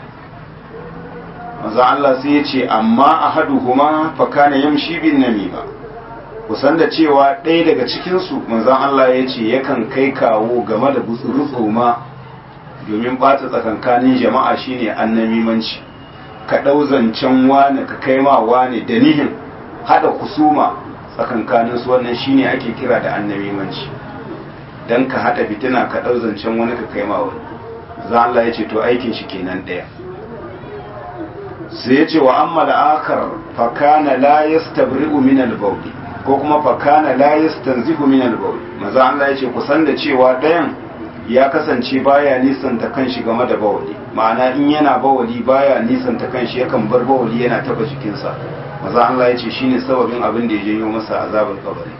manzon Allah sai ya ce amma ahaduhuma fa kana yamshi bin namima kusan da cewa ɗaya daga cikinsu manzon Allah ya ce yakan kai kawo game da gutsuru-tsoma domin ɓata tsakankanin jama'a shine annamimanci ka ɗau zancen wane ka kai ma wane da nihin haɗa kusuma tsakankanin su wannan shine ake kira da annamimanci dan ka haɗa fitina ka ɗau zancen wani ka kai ma wani manzon Allah ya ce to aikin shi kenan ɗaya sai ya ce wa amma la'akar fa kana la yastabri'u min al-bawl ko kuma fakana la yastanzihu min al-bawl maza Allah yace kusan da cewa dayan ya kasance baya nisanta kanshi game da bawali ma'ana in yana bawali baya nisanta kanshi yakan bar bawali yana taba jikinsa maza Allah yace shine sababin abin da ya janyo masa azabar kabari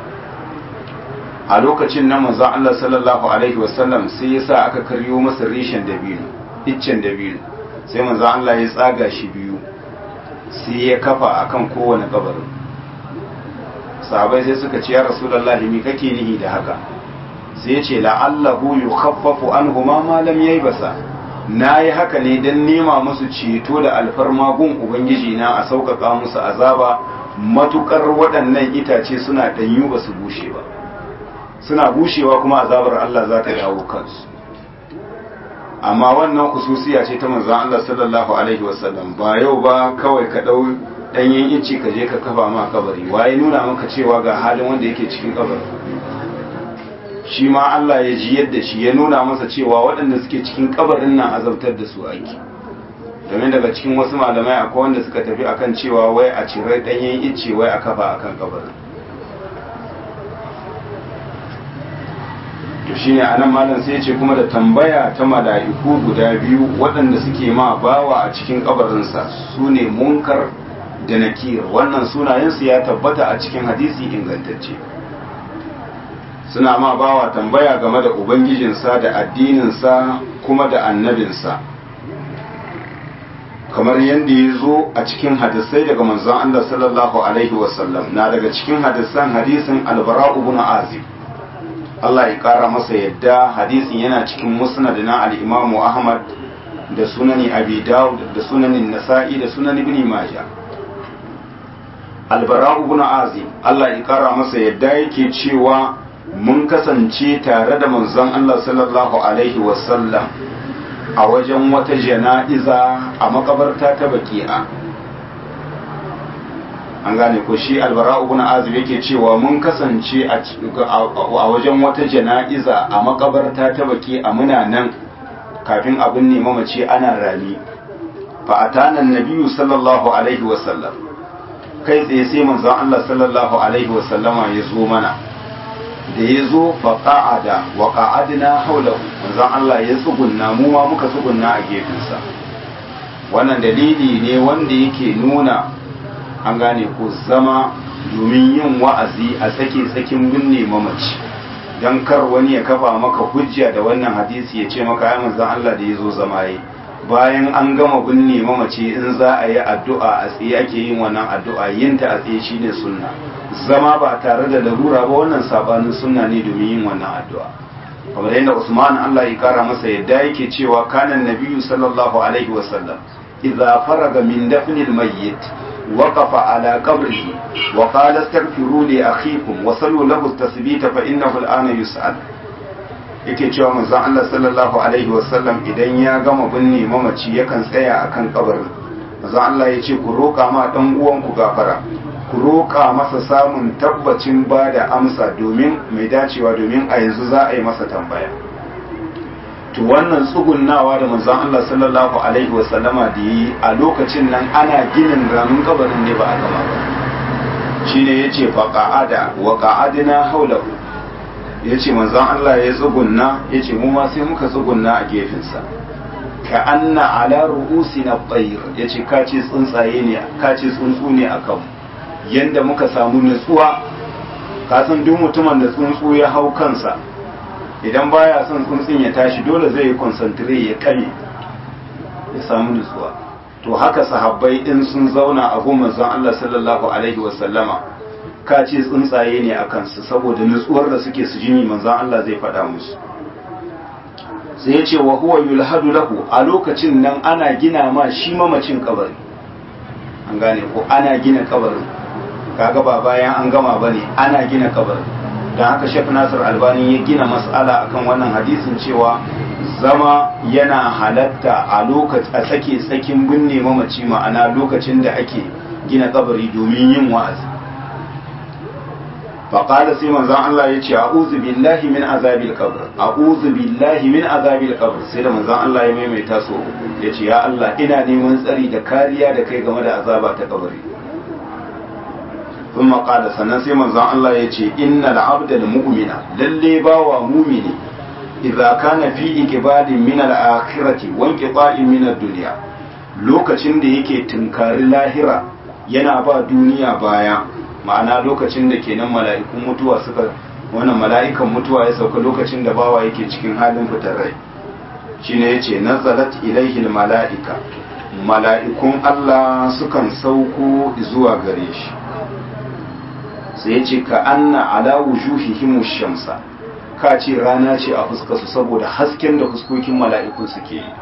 a lokacin nan manzo Allah sallallahu alaihi wasallam sai yasa aka karyo masa rishin dabino iccen dabino sai manzo Allah ya tsaga shi biyu sai ya kafa akan kowane kabarin sahabai sai suka ce ya rasulullahi mi kake nihi da haka sai ya ce la'allahu yukhaffafu anhuma ma lam yaybasa nayi haka ne dan nema musu ceto da alfarma gun ubangiji na a sauƙaƙa musu azaba matukar waɗannan itace suna danyu ba su bushe ba suna bushewa kuma azabar Allah za ta dawo kansu amma wannan khususiya ce ta manzon Allah sallallahu alaihi wasallam ba yau ba kawai ka dau danyen inci ka je ka kafa ma kabari waye nuna maka cewa ga halin wanda yake cikin kabari shi ma Allah ya ji yadda shi ya nuna masa cewa waɗanda suke cikin kabarin nan azabtar da su aiki domin daga cikin wasu malamai akwai wanda suka tafi akan cewa wai a cire danyen inci wai a kafa akan kabarin to shine anan malam sai ya ce kuma da tambaya ta mala'iku guda biyu waɗanda suke ma bawa a cikin kabarinsa sune munkar da nakir wannan sunayensu ya tabbata a cikin hadisi ingantacce suna ma bawa tambaya game da ubangijinsa da addininsa kuma da annabinsa kamar yadda ya zo a cikin hadisai daga manzon Allah sallallahu alaihi wasallam na daga cikin hadisan hadisin albara'u ibn azib Allah ya kara masa yadda hadisin yana cikin musnad na al-Imam Ahmad da sunani Abi Dawud da sunanin Nasa'i da sunan Ibn Majah Al-Bara'u ibn Azib Allah ya kara masa yadda yake cewa mun kasance tare da manzon Allah sallallahu alaihi wasallam a wajen wata jana'iza a makabarta ta Baqi'a an gane ko shi Al-Bara'u ibn Azib yake cewa mun kasance a wajen wata jana'iza a makabarta ta Baqi'a muna nan kafin abin ne mamaci ana rami fa atana an-nabiyyu sallallahu alaihi wasallam kai tsaye sai manzon Allah sallallahu alaihi wasallama ya zo mana da ya zo fa qa'ada wa qa'adna hawlahu manzon Allah ya tsugunna mu ma muka tsugunna a gefensa wannan dalili ne wanda yake nuna an gane ko zama domin yin wa'azi a tsake tsakin binne mamaci dan kar wani ya kafa maka hujja da wannan hadisi ya ce maka ai manzon Allah da ya zo zama yi bayan an gama binne mamaci in za a yi addu'a a tsaye ake yin wannan addu'a yin ta a tsaye shine sunna zama ba tare da larura ba wannan sabanin sunna ne domin yin wannan addu'a kamar yadda Usman Allah ya kara masa yadda yake cewa kanan nabiyyu sallallahu alaihi wasallam idza faraga min dafnil mayyit waqafa ala qabrihi wa qala astaghfiru li akhikum wa sallu lahu at-tasbita fa innahu al-ana yus'al yake cewa manzon Allah sallallahu alaihi wasallam idan ya gama binne mamaci yakan tsaya akan kabarin. Manzon Allah ya ce ku roƙa ma dan uwanku gafara, ku roƙa masa samun tabbacin ba da amsa domin mai dacewa, domin a yanzu za a yi masa tambaya. To wannan tsugunnawa da manzon Allah sallallahu alaihi wasallama da yi a lokacin nan ana ginin ramin kabarin ne ba a gama ba. Shine yace fa qa'ada wa qa'adna hawlahu, yace manzon Allah ya tsugunna, yace mu ma sai muka tsugunna a gefensa. Ka anna ala ru'usina at-tayr, yace kace tsuntsaye ne, kace tsuntsu ne akan mu. Yanda muka samu nutsuwa, ka san duk mutumin da tsuntsu ya hau kansa, idan baya son tsuntsun ya tashi dole zai yi concentrate ya kame ya samu nutsuwa. To haka sahabbai in sun zauna a gun manzon Allah sallallahu alaihi wasallama, ka ce tsuntsaye ne a kansu saboda nutsuwar da suke su jimi manzon Allah zai faɗa musu. Sai ya ce wa huwa yulhadu lahu, a lokacin nan ana gina ma shi mamacin kabari, an gane ko ana gina kabarin, kaga ba bayan an gama bane, ana gina kabarin. don haka Sheikh Nasir Albani ya gina mas'ala akan wannan hadisin cewa zama yana halatta a lokaci a sake tsakin binne mamaci, ma'ana lokacin da ake gina kabari domin yin wa'azi. faƙala sai manzon Allah ya ce a'udhu billahi min azabil qabr, a'udhu billahi min azabil qabr, sai da manzon Allah ya maimaita so ya ce ya Allah ina neman tsari da kariya da kai game da azaba ta kabari. ثم قال sannan sai manzon Allah ya ce innal abda mu'mina, lalle bawa mu'mini idza kana fi iqbalin min al-akhirati wa inqita'in min ad-dunya, lokacin da yake tunkari lahira yana ba duniya baya, ma'ana lokacin da kenan mala'ikun mutuwa suka wannan mala'ikan mutuwa ya sauka lokacin da bawa yake cikin halin fitar rai, shine yace nazalat ilaihi al-mala'ika, mala'ikun Allah sukan sauko zuwa gare shi. sai ya ce ka anna ala wujuhihim shamsa, ka ce rana ce a fuskarsu saboda hasken da fuskokin mala'ikun suke yi.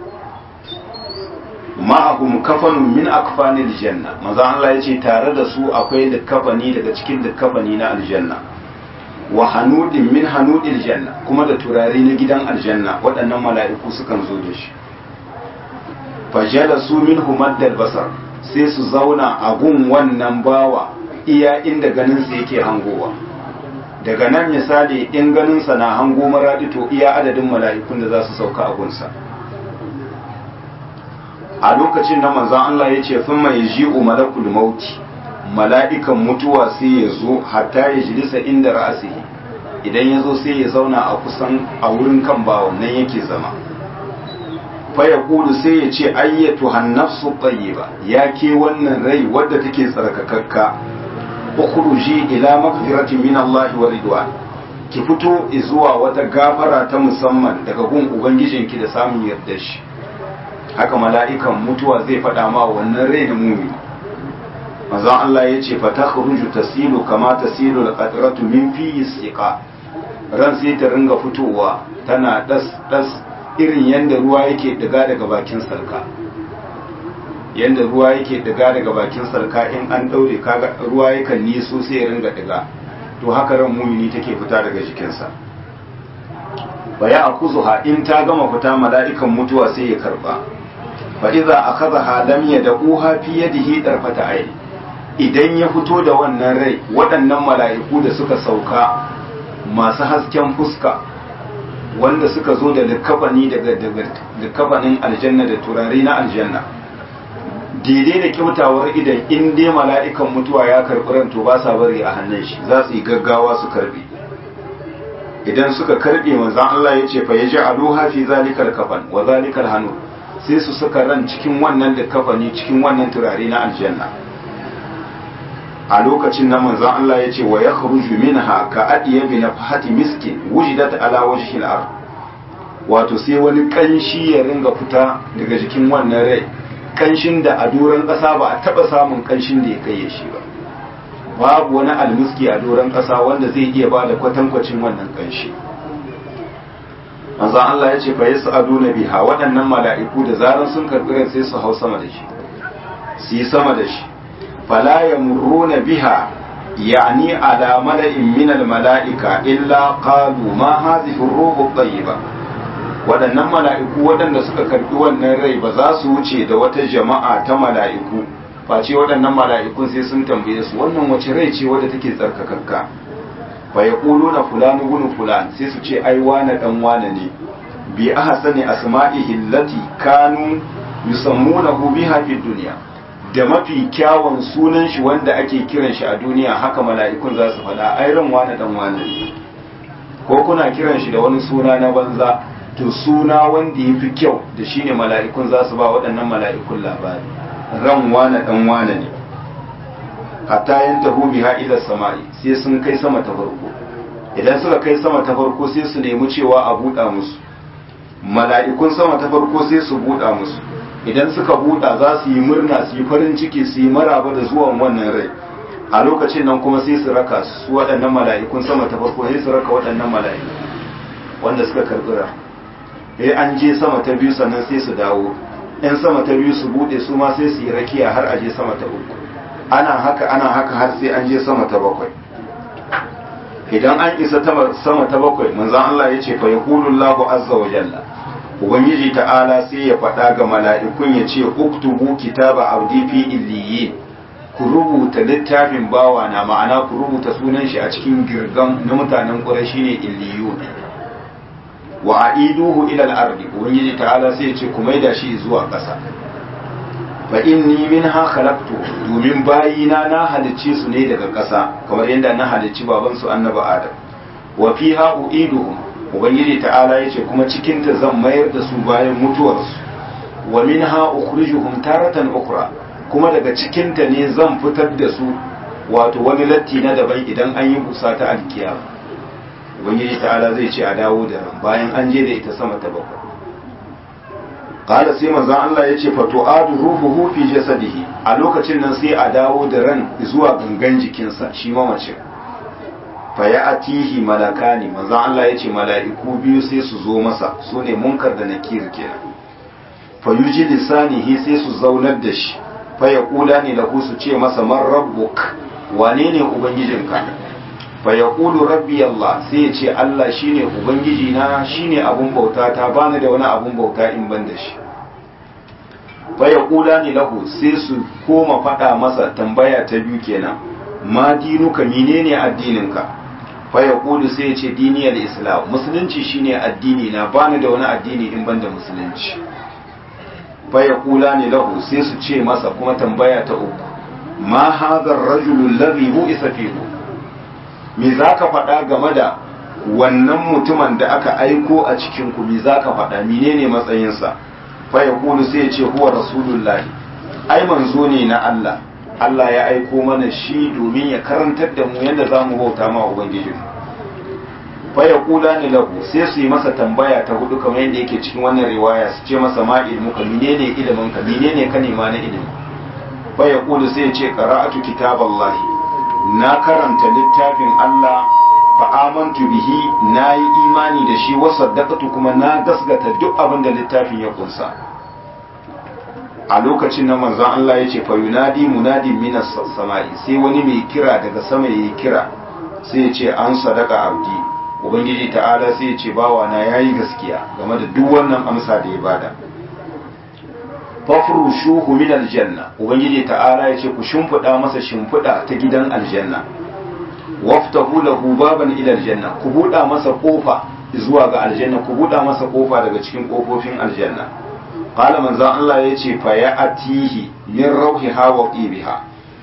ma'ahum kafanun min akfanil janna, maza Allah ya ce tare da su akwai likafani daga cikin likafani na aljanna, wa hanudin min hanudil janna, kuma da turare na gidan aljanna waɗannan mala'iku sukan zo da shi. fajala su min humaddal basar, sai su zauna a gun wannan bawa iya inda ganinsa yake hangowa. Daga nan misali in ganinsa na hango maradi to iya adadin mala'ikun da za su sauka a gunsa. A lokacin da manzon Allah ya ce sun mai ji'u malakul mauti, mala'ikan mutuwa sai ya zo hatta ya jilisa inda ra'asihi, idan ya zo sai ya zauna a kusan a wurin kan bawan nan yake zama. fa ya kudu sai ya ce ayyatu hannafsu tayyiba, ya ke wannan rai wadda take tsarkakakka, ukhruji ila magfiratin min Allah wa ridwan, ki fito zuwa wata gafara ta musamman daga gun ubangijinki da samun yardar shi. Haka mala'ikan mutuwa zai faɗa ma wannan rai na mumi. Manzon Allah ya ce fatakhruju tasilu kama tasilu al-qatratu min fi siqa, ran sai ta ringa fitowa tana das das irin yanda ruwa yake diga daga bakin salka, yanda ruwa yake diga daga bakin salka in an daure kaga ruwa yakan niso sai ya ringa diga, to haka ran mumini take fita daga jikinsa. Baya akuzuha, in ta gama fita mala'ikan mutuwa sai ya karba. Fa idza akhadha lam yad'uha fi yadihi darfata ayn, idan ya fito da wannan rai, waɗannan mala'iku da suka sauka masu hasken fuska wanda suka zo da likafani daga likafanin aljanna da turare na aljanna, daidai da kyautawar idan in dai mala'ikan mutuwa ya karɓi ran to ba sa bari a hannun shi, za su yi gaggawa su karɓe. Idan suka karɓe manzon Allah ya ce fa yaj'aluha fi zalikal kafan wa zalikal hanu, sai su saka ran cikin wannan likafani cikin wannan turare na aljanna. A lokacin nan manzon Allah ya ce wa yakhruju minha ka adiyabi nafhati miskin wujidat ala wajhi al-ard, wato sai wani kanshi ya ringa fita daga jikin wannan rai, kanshin da a doron ƙasa ba a taɓa samun kanshin da ya kai shi ba. Babu wani almiski a doron ƙasa wanda zai iya ba da kwatankwacin wannan kanshi. Manzon Allah ya ce fa yas'aduna biha, waɗannan mala'iku da zaran sun karɓi ran sai su hau sama da shi, su yi sama da shi. fala yamurruna biha يعني على ملأ من الملائكة إلا قالوا ما هذه الروح الطيبة waɗannan mala'iku waɗanda suka karɓi wannan rai ba za su wuce da wata jama'a ta mala'iku face waɗannan mala'ikun sai sun tambaye su wannan wace rai ce wadda take tsarkakakka fa yaquluna fulanu ibn fulan sai su ce ai wane dan wane ne bi ahsani asma'ihi allati kanu yusammunahu biha fid dunya da mafi kyawun sunan shi wanda ake kiran shi a duniya haka mala'ikun za su faɗa ai ran wane dan wane ne ko kuna kiran shi da wani suna na banza to suna wanda ya fi kyau da shi ne mala'ikun za su ba waɗannan mala'ikun labari ran wane ɗan wane ne hatta yin taho biha ila sama'i sai sun kai sama ta farko idan suka kai sama ta farko sai su nemi cewa a buɗa musu mala'ikun sama ta farko sai su buɗa musu idan suka buɗa za su yi murna su yi farin ciki su yi maraba da zuwan wannan rai a lokacin nan kuma sai su raka su waɗannan mala'ikun sama ta farko sai su raka waɗannan mala'iku wanda suka karɓi ran eh an je sama ta biyu sannan sai su dawo in sama ta biyu su bude su ma sai su yi rakiya har a je sama ta uku ana haka ana haka har sai an je sama ta bakwai idan an isa sama ta bakwai manzon Allah ya ce fa yaqulu Allahu azza wa jalla ubangiji ta'ala sai ya faɗa ga mala'ikun ya ce uktubu kitaba abdi fi illiyin ku rubuta littafin bawa na ma'ana ku rubuta sunan shi a cikin girgam na mutanen ƙura shine illiyun wa aiduhu ila al-ardi ubangiji ta'ala sai ya ce ku maida shi zuwa ƙasa fa inni minha khalaqtu domin bayina na halicce su ne daga ƙasa kamar yadda na halicci baban su annabi adam wa fiha uiduhum ubangiji ta'ala ya ce kuma cikin ta zan mayar da su bayan mutuwarsu wa minha ukhrijuhum taratan ukhra kuma daga cikin ta ne zan fitar da su wato wani latti na daban idan an yi busa ta alkiyama ubangiji ta'ala zai ce a dawo da ran bayan an je da ita sama ta bakwai qala sai manzon Allah ya ce fa tu'adu ruhuhu fi jasadihi a lokacin nan sai a dawo da ran zuwa gangan jikinsa shi mamacin fa ya'tihi malakani manzon Allah ya ce mala'iku biyu sai su zo masa su ne munkar da nakir kenan fa yuji lisanihi sai su zaunar da shi fa yaqulani lahu su ce masa man rabbuk wane ne ubangijinka fa yaqulu rabbi Allah sai ya ce Allah shine ubangiji na shine abun bauta ta bani da wani abun bauta in ban da shi fa yaqulani lahu sai su koma fada masa tambaya ta biyu kenan ma dinuka menene addininka fa yaqulu sai ya ce diniyal islam musulunci shine addini na bani da wani addini in ban da musulunci fa yaqulani lahu sai su ce masa kuma tambaya ta uku ma hadha ar-rajulu alladhi bu'isa fihi me za ka faɗa game da wannan mutumin da aka aiko a cikin ku me za ka faɗa menene matsayinsa fa ya kulu sai ya ce huwa rasulullahi ai manzo ne na Allah Allah ya aiko mana shi domin ya karantar da mu yadda za mu bauta ma ubangiji fa ya kula ne lahu sai su yi masa tambaya ta hudu kamar yadda yake cikin wannan riwaya su ce masa ma ilmuka menene ilimin ka menene ka nema na ilimi fa ya kulu sai ya ce qara'atu kitaballahi na karanta littafin Allah fa amantu bihi na yi imani da shi wa saddaqatu kuma na gasgata duk abin da littafin ya kunsa a lokacin nan manzon Allah ya ce fa yunadi munadi minas sama'i sai wani mai kira daga sama yayi kira sai ya ce an sadaka abdi ubangiji ta'ala sai ya ce bawa na yayi gaskiya game da duk wannan amsa da ya bada fafrushuhu min aljanna ubangiji ta'ala ya ce ku shimfida masa shimfida ta gidan aljanna waftahu lahu baban ila aljanna ku buda masa kofa zuwa ga aljanna ku buda masa kofa daga cikin kofofin aljanna qala manzo Allah ya ce fa ya'tihi min rawhiha wa qibiha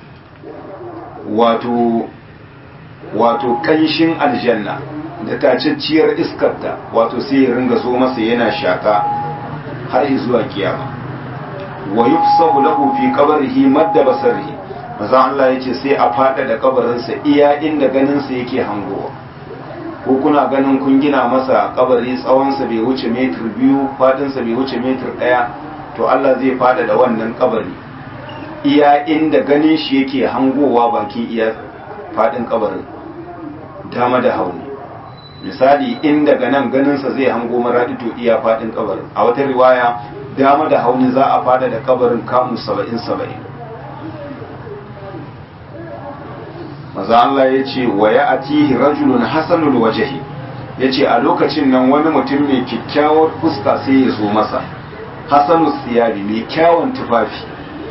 wato wato kanshin aljanna da tacacciyar iskarta wato sai ya ringa zo masa yana shaka har zuwa kiyama wa yufsahu lahu fi qabrihi madda basarihi manzo Allah yace sai a fada da kabarinsa iya inda ganin sa yake hangowa ko kuna ganin kun gina masa kabari tsawon sa bai wuce metir biyu fadin sa bai wuce metir daya to Allah zai fada da wannan kabari iya inda ganin shi yake hangowa bakin iya fadin kabarin dama da hauni misali in daga nan ganin sa zai hango maradi to iya fadin kabarin a wata riwaya dama da hauni za a fada da kabarin kamun saba'in saba'in maza Allah ya ce wa ya atihi rajulun hasanul wajhi ya ce a lokacin nan wani mutum mai kyakkyawar fuska sai ya zo masa hasanul siyabi mai kyawun tufafi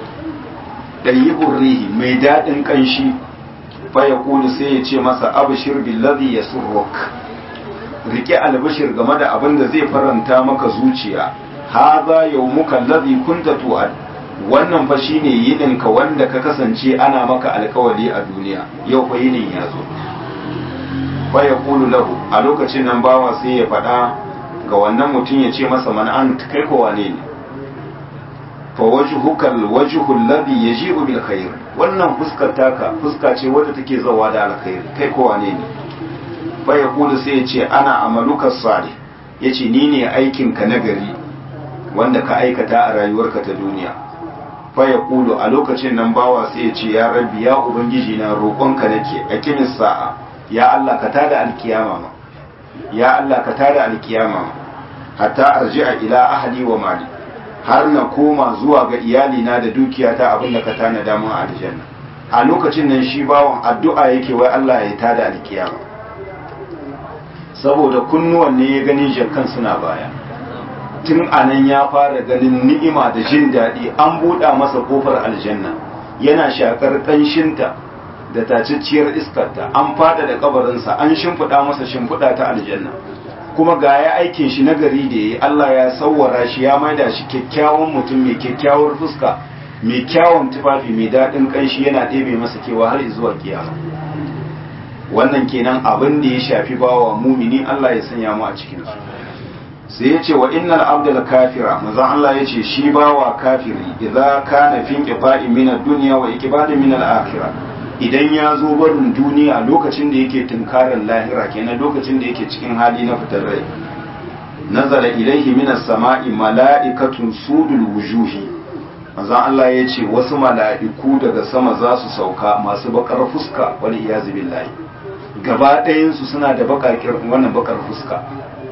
ɗayyibur rihi mai daɗin ƙanshi fa ya kulu sai ya ce masa abshir billazi yasurruk rike albashir game da abin da zai faranta maka zuciya haza yawmuka allazi kunta tu'ad wannan fa shine yininka wanda ka kasance ana maka alkawari a duniya yau fa yinin ya zo fa yaqulu lahu a lokacin nan bawa sai ya faɗa ga wannan mutum ya ce masa man an kai ko wane ne fa wajhuka alwajhu alladhi yaji'u bil khair wannan fuskar taka fuska ce wadda take zawa da alkhair kai ko wane ne fa yaqulu sai ya ce ana amaluka salih yace ni ne aikin ka nagari wanda ka aikata a rayuwarka ta duniya fa yaqulu a lokacin nan bawa sai ya ce ya rabbi ya ubangiji na roƙonka nake a kimis sa'a ya Allah ka tada alkiyama ma ya Allah ka tada alkiyama ma hatta arji'a ila ahli wa mali har na koma zuwa ga iyalina da dukiyata abinda ka tanada mun a aljanna a lokacin nan shi bawan addu'a yake wai Allah ya tada alkiyama saboda kunnuwan ne ya gani jakkan suna baya tun anan ya fara ganin ni'ima da jin daɗi an buɗa masa kofar aljanna yana shakar ƙanshinta da tacicciyar iskarta an fada da kabarinsa an shimfiɗa masa shimfiɗa ta aljanna kuma ga ya aikin shi na gari da yayi Allah ya sawwara shi ya maida shi kyakkyawan mutum mai kyakkyawar fuska mai kyawun tufafi mai daɗin ƙanshi yana ɗebe masa kewa har zuwa kiyama wannan kenan abin da ya shafi bawa mumini Allah ya sanya mu a cikin su sai ya ce wa innal abdal kafira manzon Allah ya ce shi bawa kafiri idza kana fi inqifa'i min ad-dunya wa iqbali min al-akhirah idan ya zo barin duniya lokacin da yake tunkarar lahira kenan lokacin da yake cikin hali na fitar rai nazala ilaihi min as-sama'i mala'ikatun sudul wujuhi manzon Allah ya ce wasu mala'iku daga sama za su sauka masu bakar fuska wal iyazu billahi gaba ɗayan su suna da bakakir wannan bakar fuska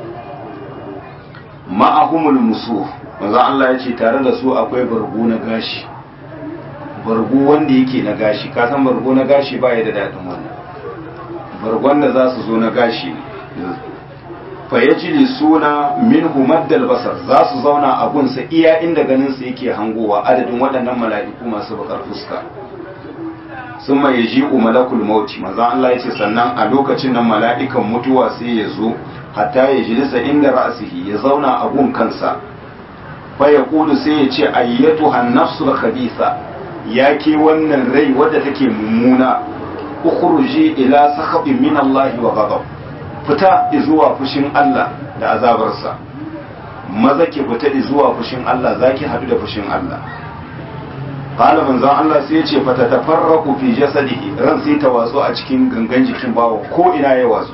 ma'ahumul musuh manzon Allah ya ce tare da su akwai bargo na gashi bargo wanda yake na gashi ka san bargo na gashi ba ya da daɗin wannan bargon da za su zo na gashi fa yajli suna minhu maddal basar za su zauna a gunsa iya inda ganin su yake hangowa adadin waɗannan mala'iku masu bakar fuska sun mai ji malakul mauti maza Allah ya ce sannan a lokacin nan mala'ikan mutuwa sai ya zo hatta ya jilisa inda ra'asihi ya zauna a gun kansa fa ya kudu sai ya ce ayyatu hannafsul khabitha ya ke wannan rai wadda take mummuna ukhruji ila sakhabin min Allah wa ghadab fita zuwa fushin Allah da azabarsa maza ki fita zuwa fushin Allah zaki hadu da fushin Allah qala manzon Allah sai ya ce fata tafarraqu fi jasadihi ran sai ta watsu a cikin gangan jikin bawa ko ina ya watsu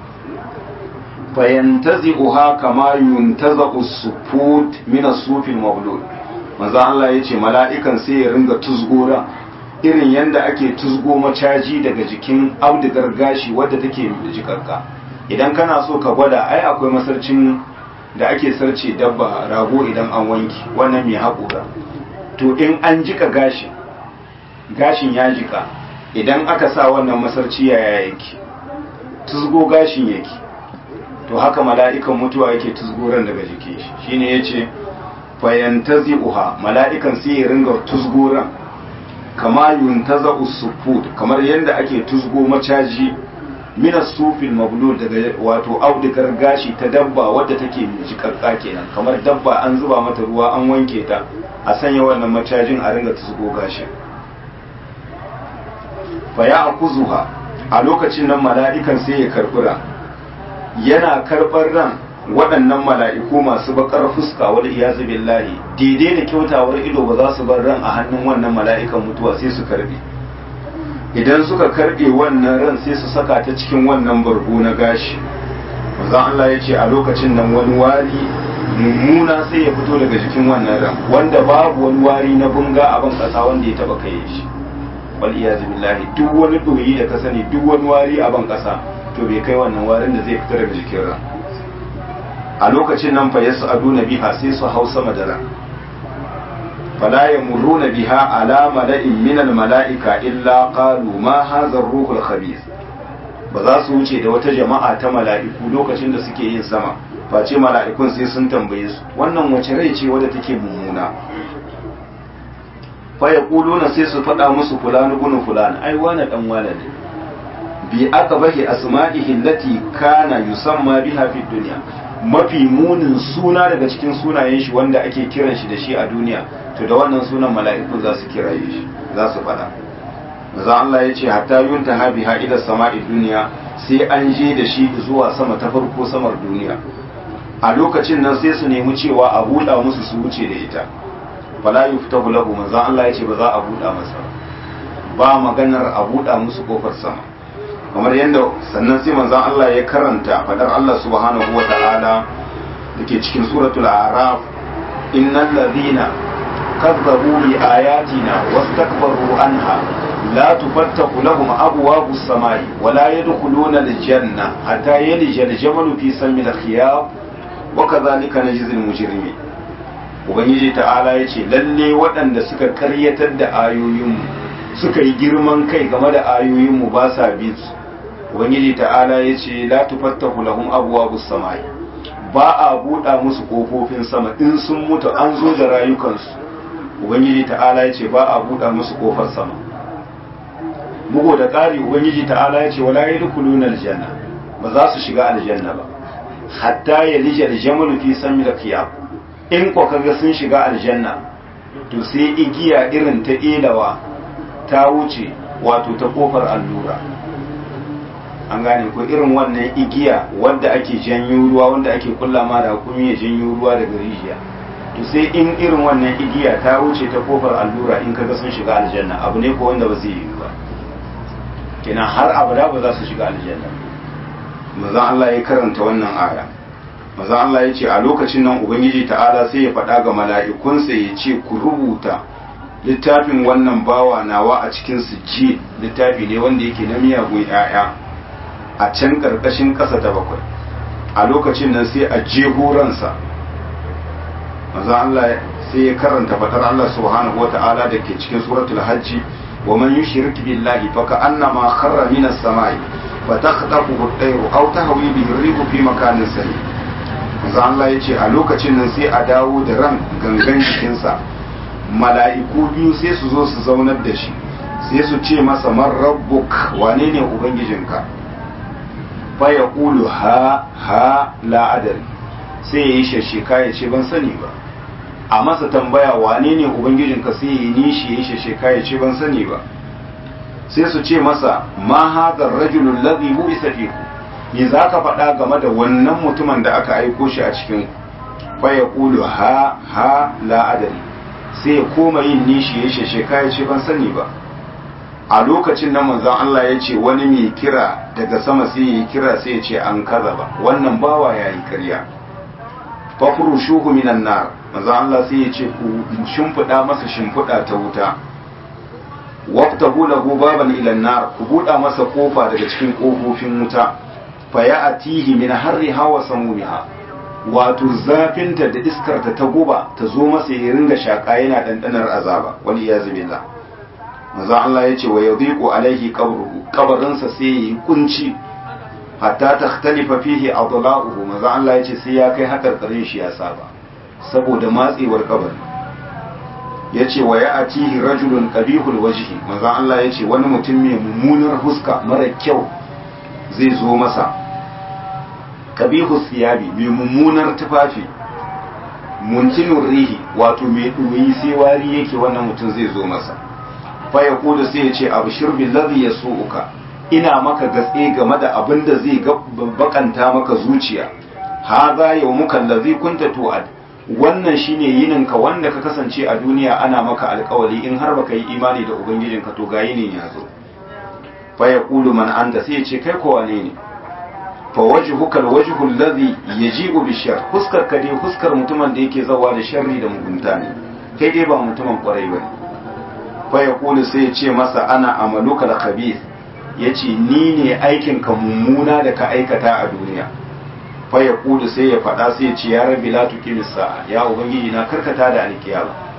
fayantazi'uha kama yuntaza'u as-sufut min as-sufil mablul manzo Allah yace mala'ikan sai ya ringa tuzgora irin yanda ake tuzgo macaji daga jikin audigar gashi wadda take jikarka idan kana so ka gwada ai akwai masarcin da ake sarce dabba rago idan an wanki wannan mai haƙura to in an jika gashin gashin ya jika idan aka sa wannan masarci ya yake tuzgo gashin yake to haka mala'ikan mutuwa yake tuzgoran daga jikin shi shine yace fayantazi'uha mala'ikan sai ya ringa tuzgoran kama yuntaza'u sufud kamar yanda ake tuzgo macaji min as-sufil mablul daga wato audigar gashi ta dabba wadda take jikakka kenan kamar dabba an zuba mata ruwa an wanke ta a sanya wannan macajin a ringa tuzgo gashin fa ya akuzuha a lokacin nan mala'ikan sai ya karbura yana karɓar ran waɗannan mala'iku masu bakar fuska wal iyazu billahi daidai da kyautawar ido ba za su bar ran a hannun wannan mala'ikan mutuwa sai su karbe idan suka karbe wannan ran sai su saka ta cikin wannan bargo na gashi manzon Allah ya ce a lokacin nan wani wari mummuna sai ya fito daga jikin wannan ran wanda babu wani wari na bunga a ban kasa wanda ya taba kai shi wal iyazu billahi duk wani doyi da ka sani duk wani wari a ban kasa to bai kai wannan warin da zai fita daga jikin ran a lokacin nan fa yasu aduna biha sai su hau sama da ran fala yamurruna biha ala mala'in min al-mala'ika illa qalu ma hadha ar-ruhul khabith ba za su wuce da wata jama'a ta mala'iku lokacin da suke yin sama face mala'ikun sai sun tambaye su wannan wace rai ce wadda take mummuna fa yaquluna sai su faɗa musu fulani ibn fulani ai wani dan wani ne bi aqbahi asma'ihi allati kana yusamma biha fi dunya mafi munin suna daga cikin sunayen shi wanda ake kiran shi da shi a duniya to da wannan sunan mala'iku za su kiraye shi za su faɗa maza Allah ya ce hatta yunta habiha ila sama'i duniya sai an je da shi zuwa sama ta farko samar duniya a lokacin nan sai su nemi cewa a buɗa musu su wuce da ita fala yuftahu lahu maza Allah ya ce ba za a buɗa masa ba maganar a buɗa musu kofar sama kamar yadda sannan sai manzon Allah ya karanta fadar Allah subhanahu wa ta'ala dake cikin suratul a'raf innal ladhina kazzabu bi ayatina wastakbaru anha la tufattahu lahum abwabus samai wa la yadkhuluna al-janna hatta yalija al-jamalu fi sammi al-khiyab wa kadhalika najzil mujrimin ubangiji ta'ala yace lalle waɗanda suka karyatar da ayoyinmu suka yi girman kai game da ayoyinmu ba sa bin su ubangiji ta'ala yace la tufattahu lahum abwabus samai ba a buɗa musu kofofin sama in sun mutu an zo da rayukansu ubangiji ta'ala yace ba a buɗa musu kofar sama bugo da ƙari ubangiji ta'ala yace wala yadkhuluna aljanna ba za su shiga aljanna ba hatta yalija aljamal fi sammi alqiyam in ko kaga sun shiga aljanna to sai igiya irin ta ilawa ta wuce wato ta kofar allura an gane ko irin wannan igiya wanda ake janyo ruwa wanda ake kulla ma da kuma ya janyo ruwa daga rijiya to sai in irin wannan igiya ta wuce ta kofar allura in kaga sun shiga aljanna abu ne ko wanda ba zai yi ba kenan har abada ba za su shiga aljanna manzon Allah ya karanta wannan aya manzon Allah ya ce a lokacin nan ubangiji ta'ala sai ya faɗa ga mala'ikunsa ya ce ku rubuta littafin wannan bawa nawa a cikin sijji littafi ne wanda yake na miyagun 'ya'ya a can ƙarƙashin ƙasa ta bakwai a lokacin nan sai a jeho ransa maza Allah sai ya karanta fatar Allah subhanahu wa ta'ala da ke cikin suratul hajji wa man yushrik billahi fa ka'annama kharra minas samai fa takhtafuhu at-tayru aw tahwi bihi ar-rihu fi makanin sahih maza Allah yace a lokacin nan sai a dawo da ran gangan jikinsa mala'iku biyu sai su zo su zaunar da shi sai su ce masa man rabbuk wane ne ubangijinka fa ya ƙulu ha ha la'adari sai ya yi shasheka ya ce ban sani ba a masa tambaya wane ne ubangijinka sai ya yi nishi ya yi shasheka ya ce ban sani ba sai su ce masa ma hadar rajulun ladhi bu'isa fiku me za ka faɗa game da wannan mutumin da aka aiko shi a cikin fa ya ƙulu ha ha la'adari sai ya koma yin nishi ya yi shasheka ya ce ban sani ba a lokacin nan manzon Allah ya ce wani mai kira daga sama sai ya kira sai ya ce an kaza ba wannan bawa ya yi karya fafuru shuhu minan nar manzon Allah sai ya ce ku shimfiɗa masa shimfiɗa ta wuta waftahu lahu baban ila nar ku buɗa masa kofa daga cikin kofofin wuta fa ya'tihi min harriha wa samumiha wato zafinta da iskarta ta guba ta zo masa ya ringa shaka yana dandanar azaba wal iyaz billah manzon Allah ya ce wa yadhiqu alaihi qabruhu kabarinsa sai yi kunci hatta takhtalifa fihi adla'uhu manzon Allah ya ce sai ya kai hakar karin shi ya saba saboda matsewar kabari ya ce wa ya'tihi rajulun qabihul wajhi manzon Allah ya ce wani mutum mai mummunar huska mara kyau zai zo masa qabihus siyabi mai mummunar tufafi muntinur rihi wato mai duyi sai wari yake wannan mutum zai zo masa fa ya kudu sai ya ce abu shirbin lazi ya uka ina maka gatse game da abin da zai bakanta maka zuciya ha za yau muka lazi kunta tu'ad wannan shine yininka wanda ka kasance a duniya ana maka alkawali in har baka yi imani da ubangijinka to ga yinin ya zo fa ya kudu man anta sai ya ce kai ko wane ne fa wajhuka alwajhu alladhi yaji'u bishar huskar ka dai huskar mutumin da yake zawa da sharri da mugunta ne kai dai ba mutumin kwarai bane fa ya kulu sai ya ce masa ana amaluka da khabith ya ce ni ne aikinka mummuna da ka aikata a duniya fa ya kulu sai ya faɗa sai ya ce ya rabbi la tuqimis sa'a ya ubangiji na karkata da alkiyama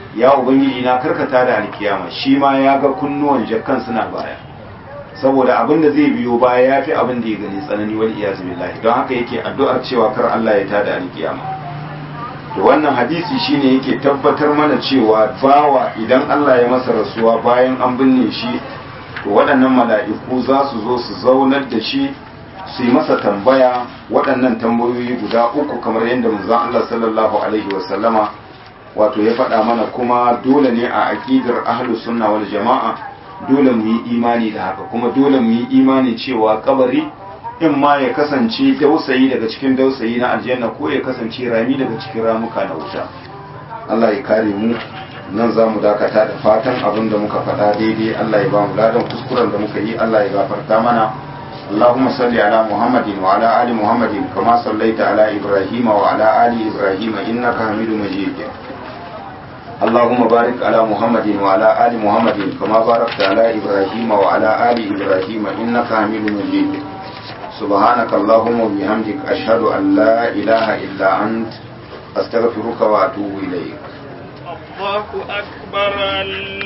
ya ubangiji na karkata da alkiyama shi ma ya ga kunnuwan jakkan suna baya saboda abin da zai biyo baya ya fi abin da ya gani tsanani wal iyazu billahi don haka yake addu'ar cewa kar Allah ya tada alkiyama to wannan hadisi shine yake tabbatar mana cewa bawa idan Allah ya masa rasuwa bayan an binne shi to waɗannan mala'iku za su zo su zaunar da shi su yi masa tambaya waɗannan tambayoyi guda uku kamar yadda manzon Allah sallallahu alaihi wasallama wato ya faɗa mana kuma dole ne a aqidar ahlus sunna wal jama'a dole mu yi imani da haka kuma dole mu yi imani cewa kabari in ma ya kasance dausayi daga cikin dausayi na aljanna ko ya kasance rami daga cikin ramuka na wuta Allah ya kare mu nan za mu dakata da fatan abin da muka faɗa daidai Allah ya ba mu ladan kuskuren da muka yi Allah ya gafarta mana اللهم صل على محمد وعلى آل محمد كما صليت على إبراهيم وعلى آل إبراهيم إنك حميد مجيد اللهم بارك على محمد وعلى آل محمد كما باركت على إبراهيم وعلى آل إبراهيم إنك حميد مجيد سبحانك اللهم وبحمدك أشهد أن لا إله إلا أنت أستغفرك وأتوب إليك الله أكبر.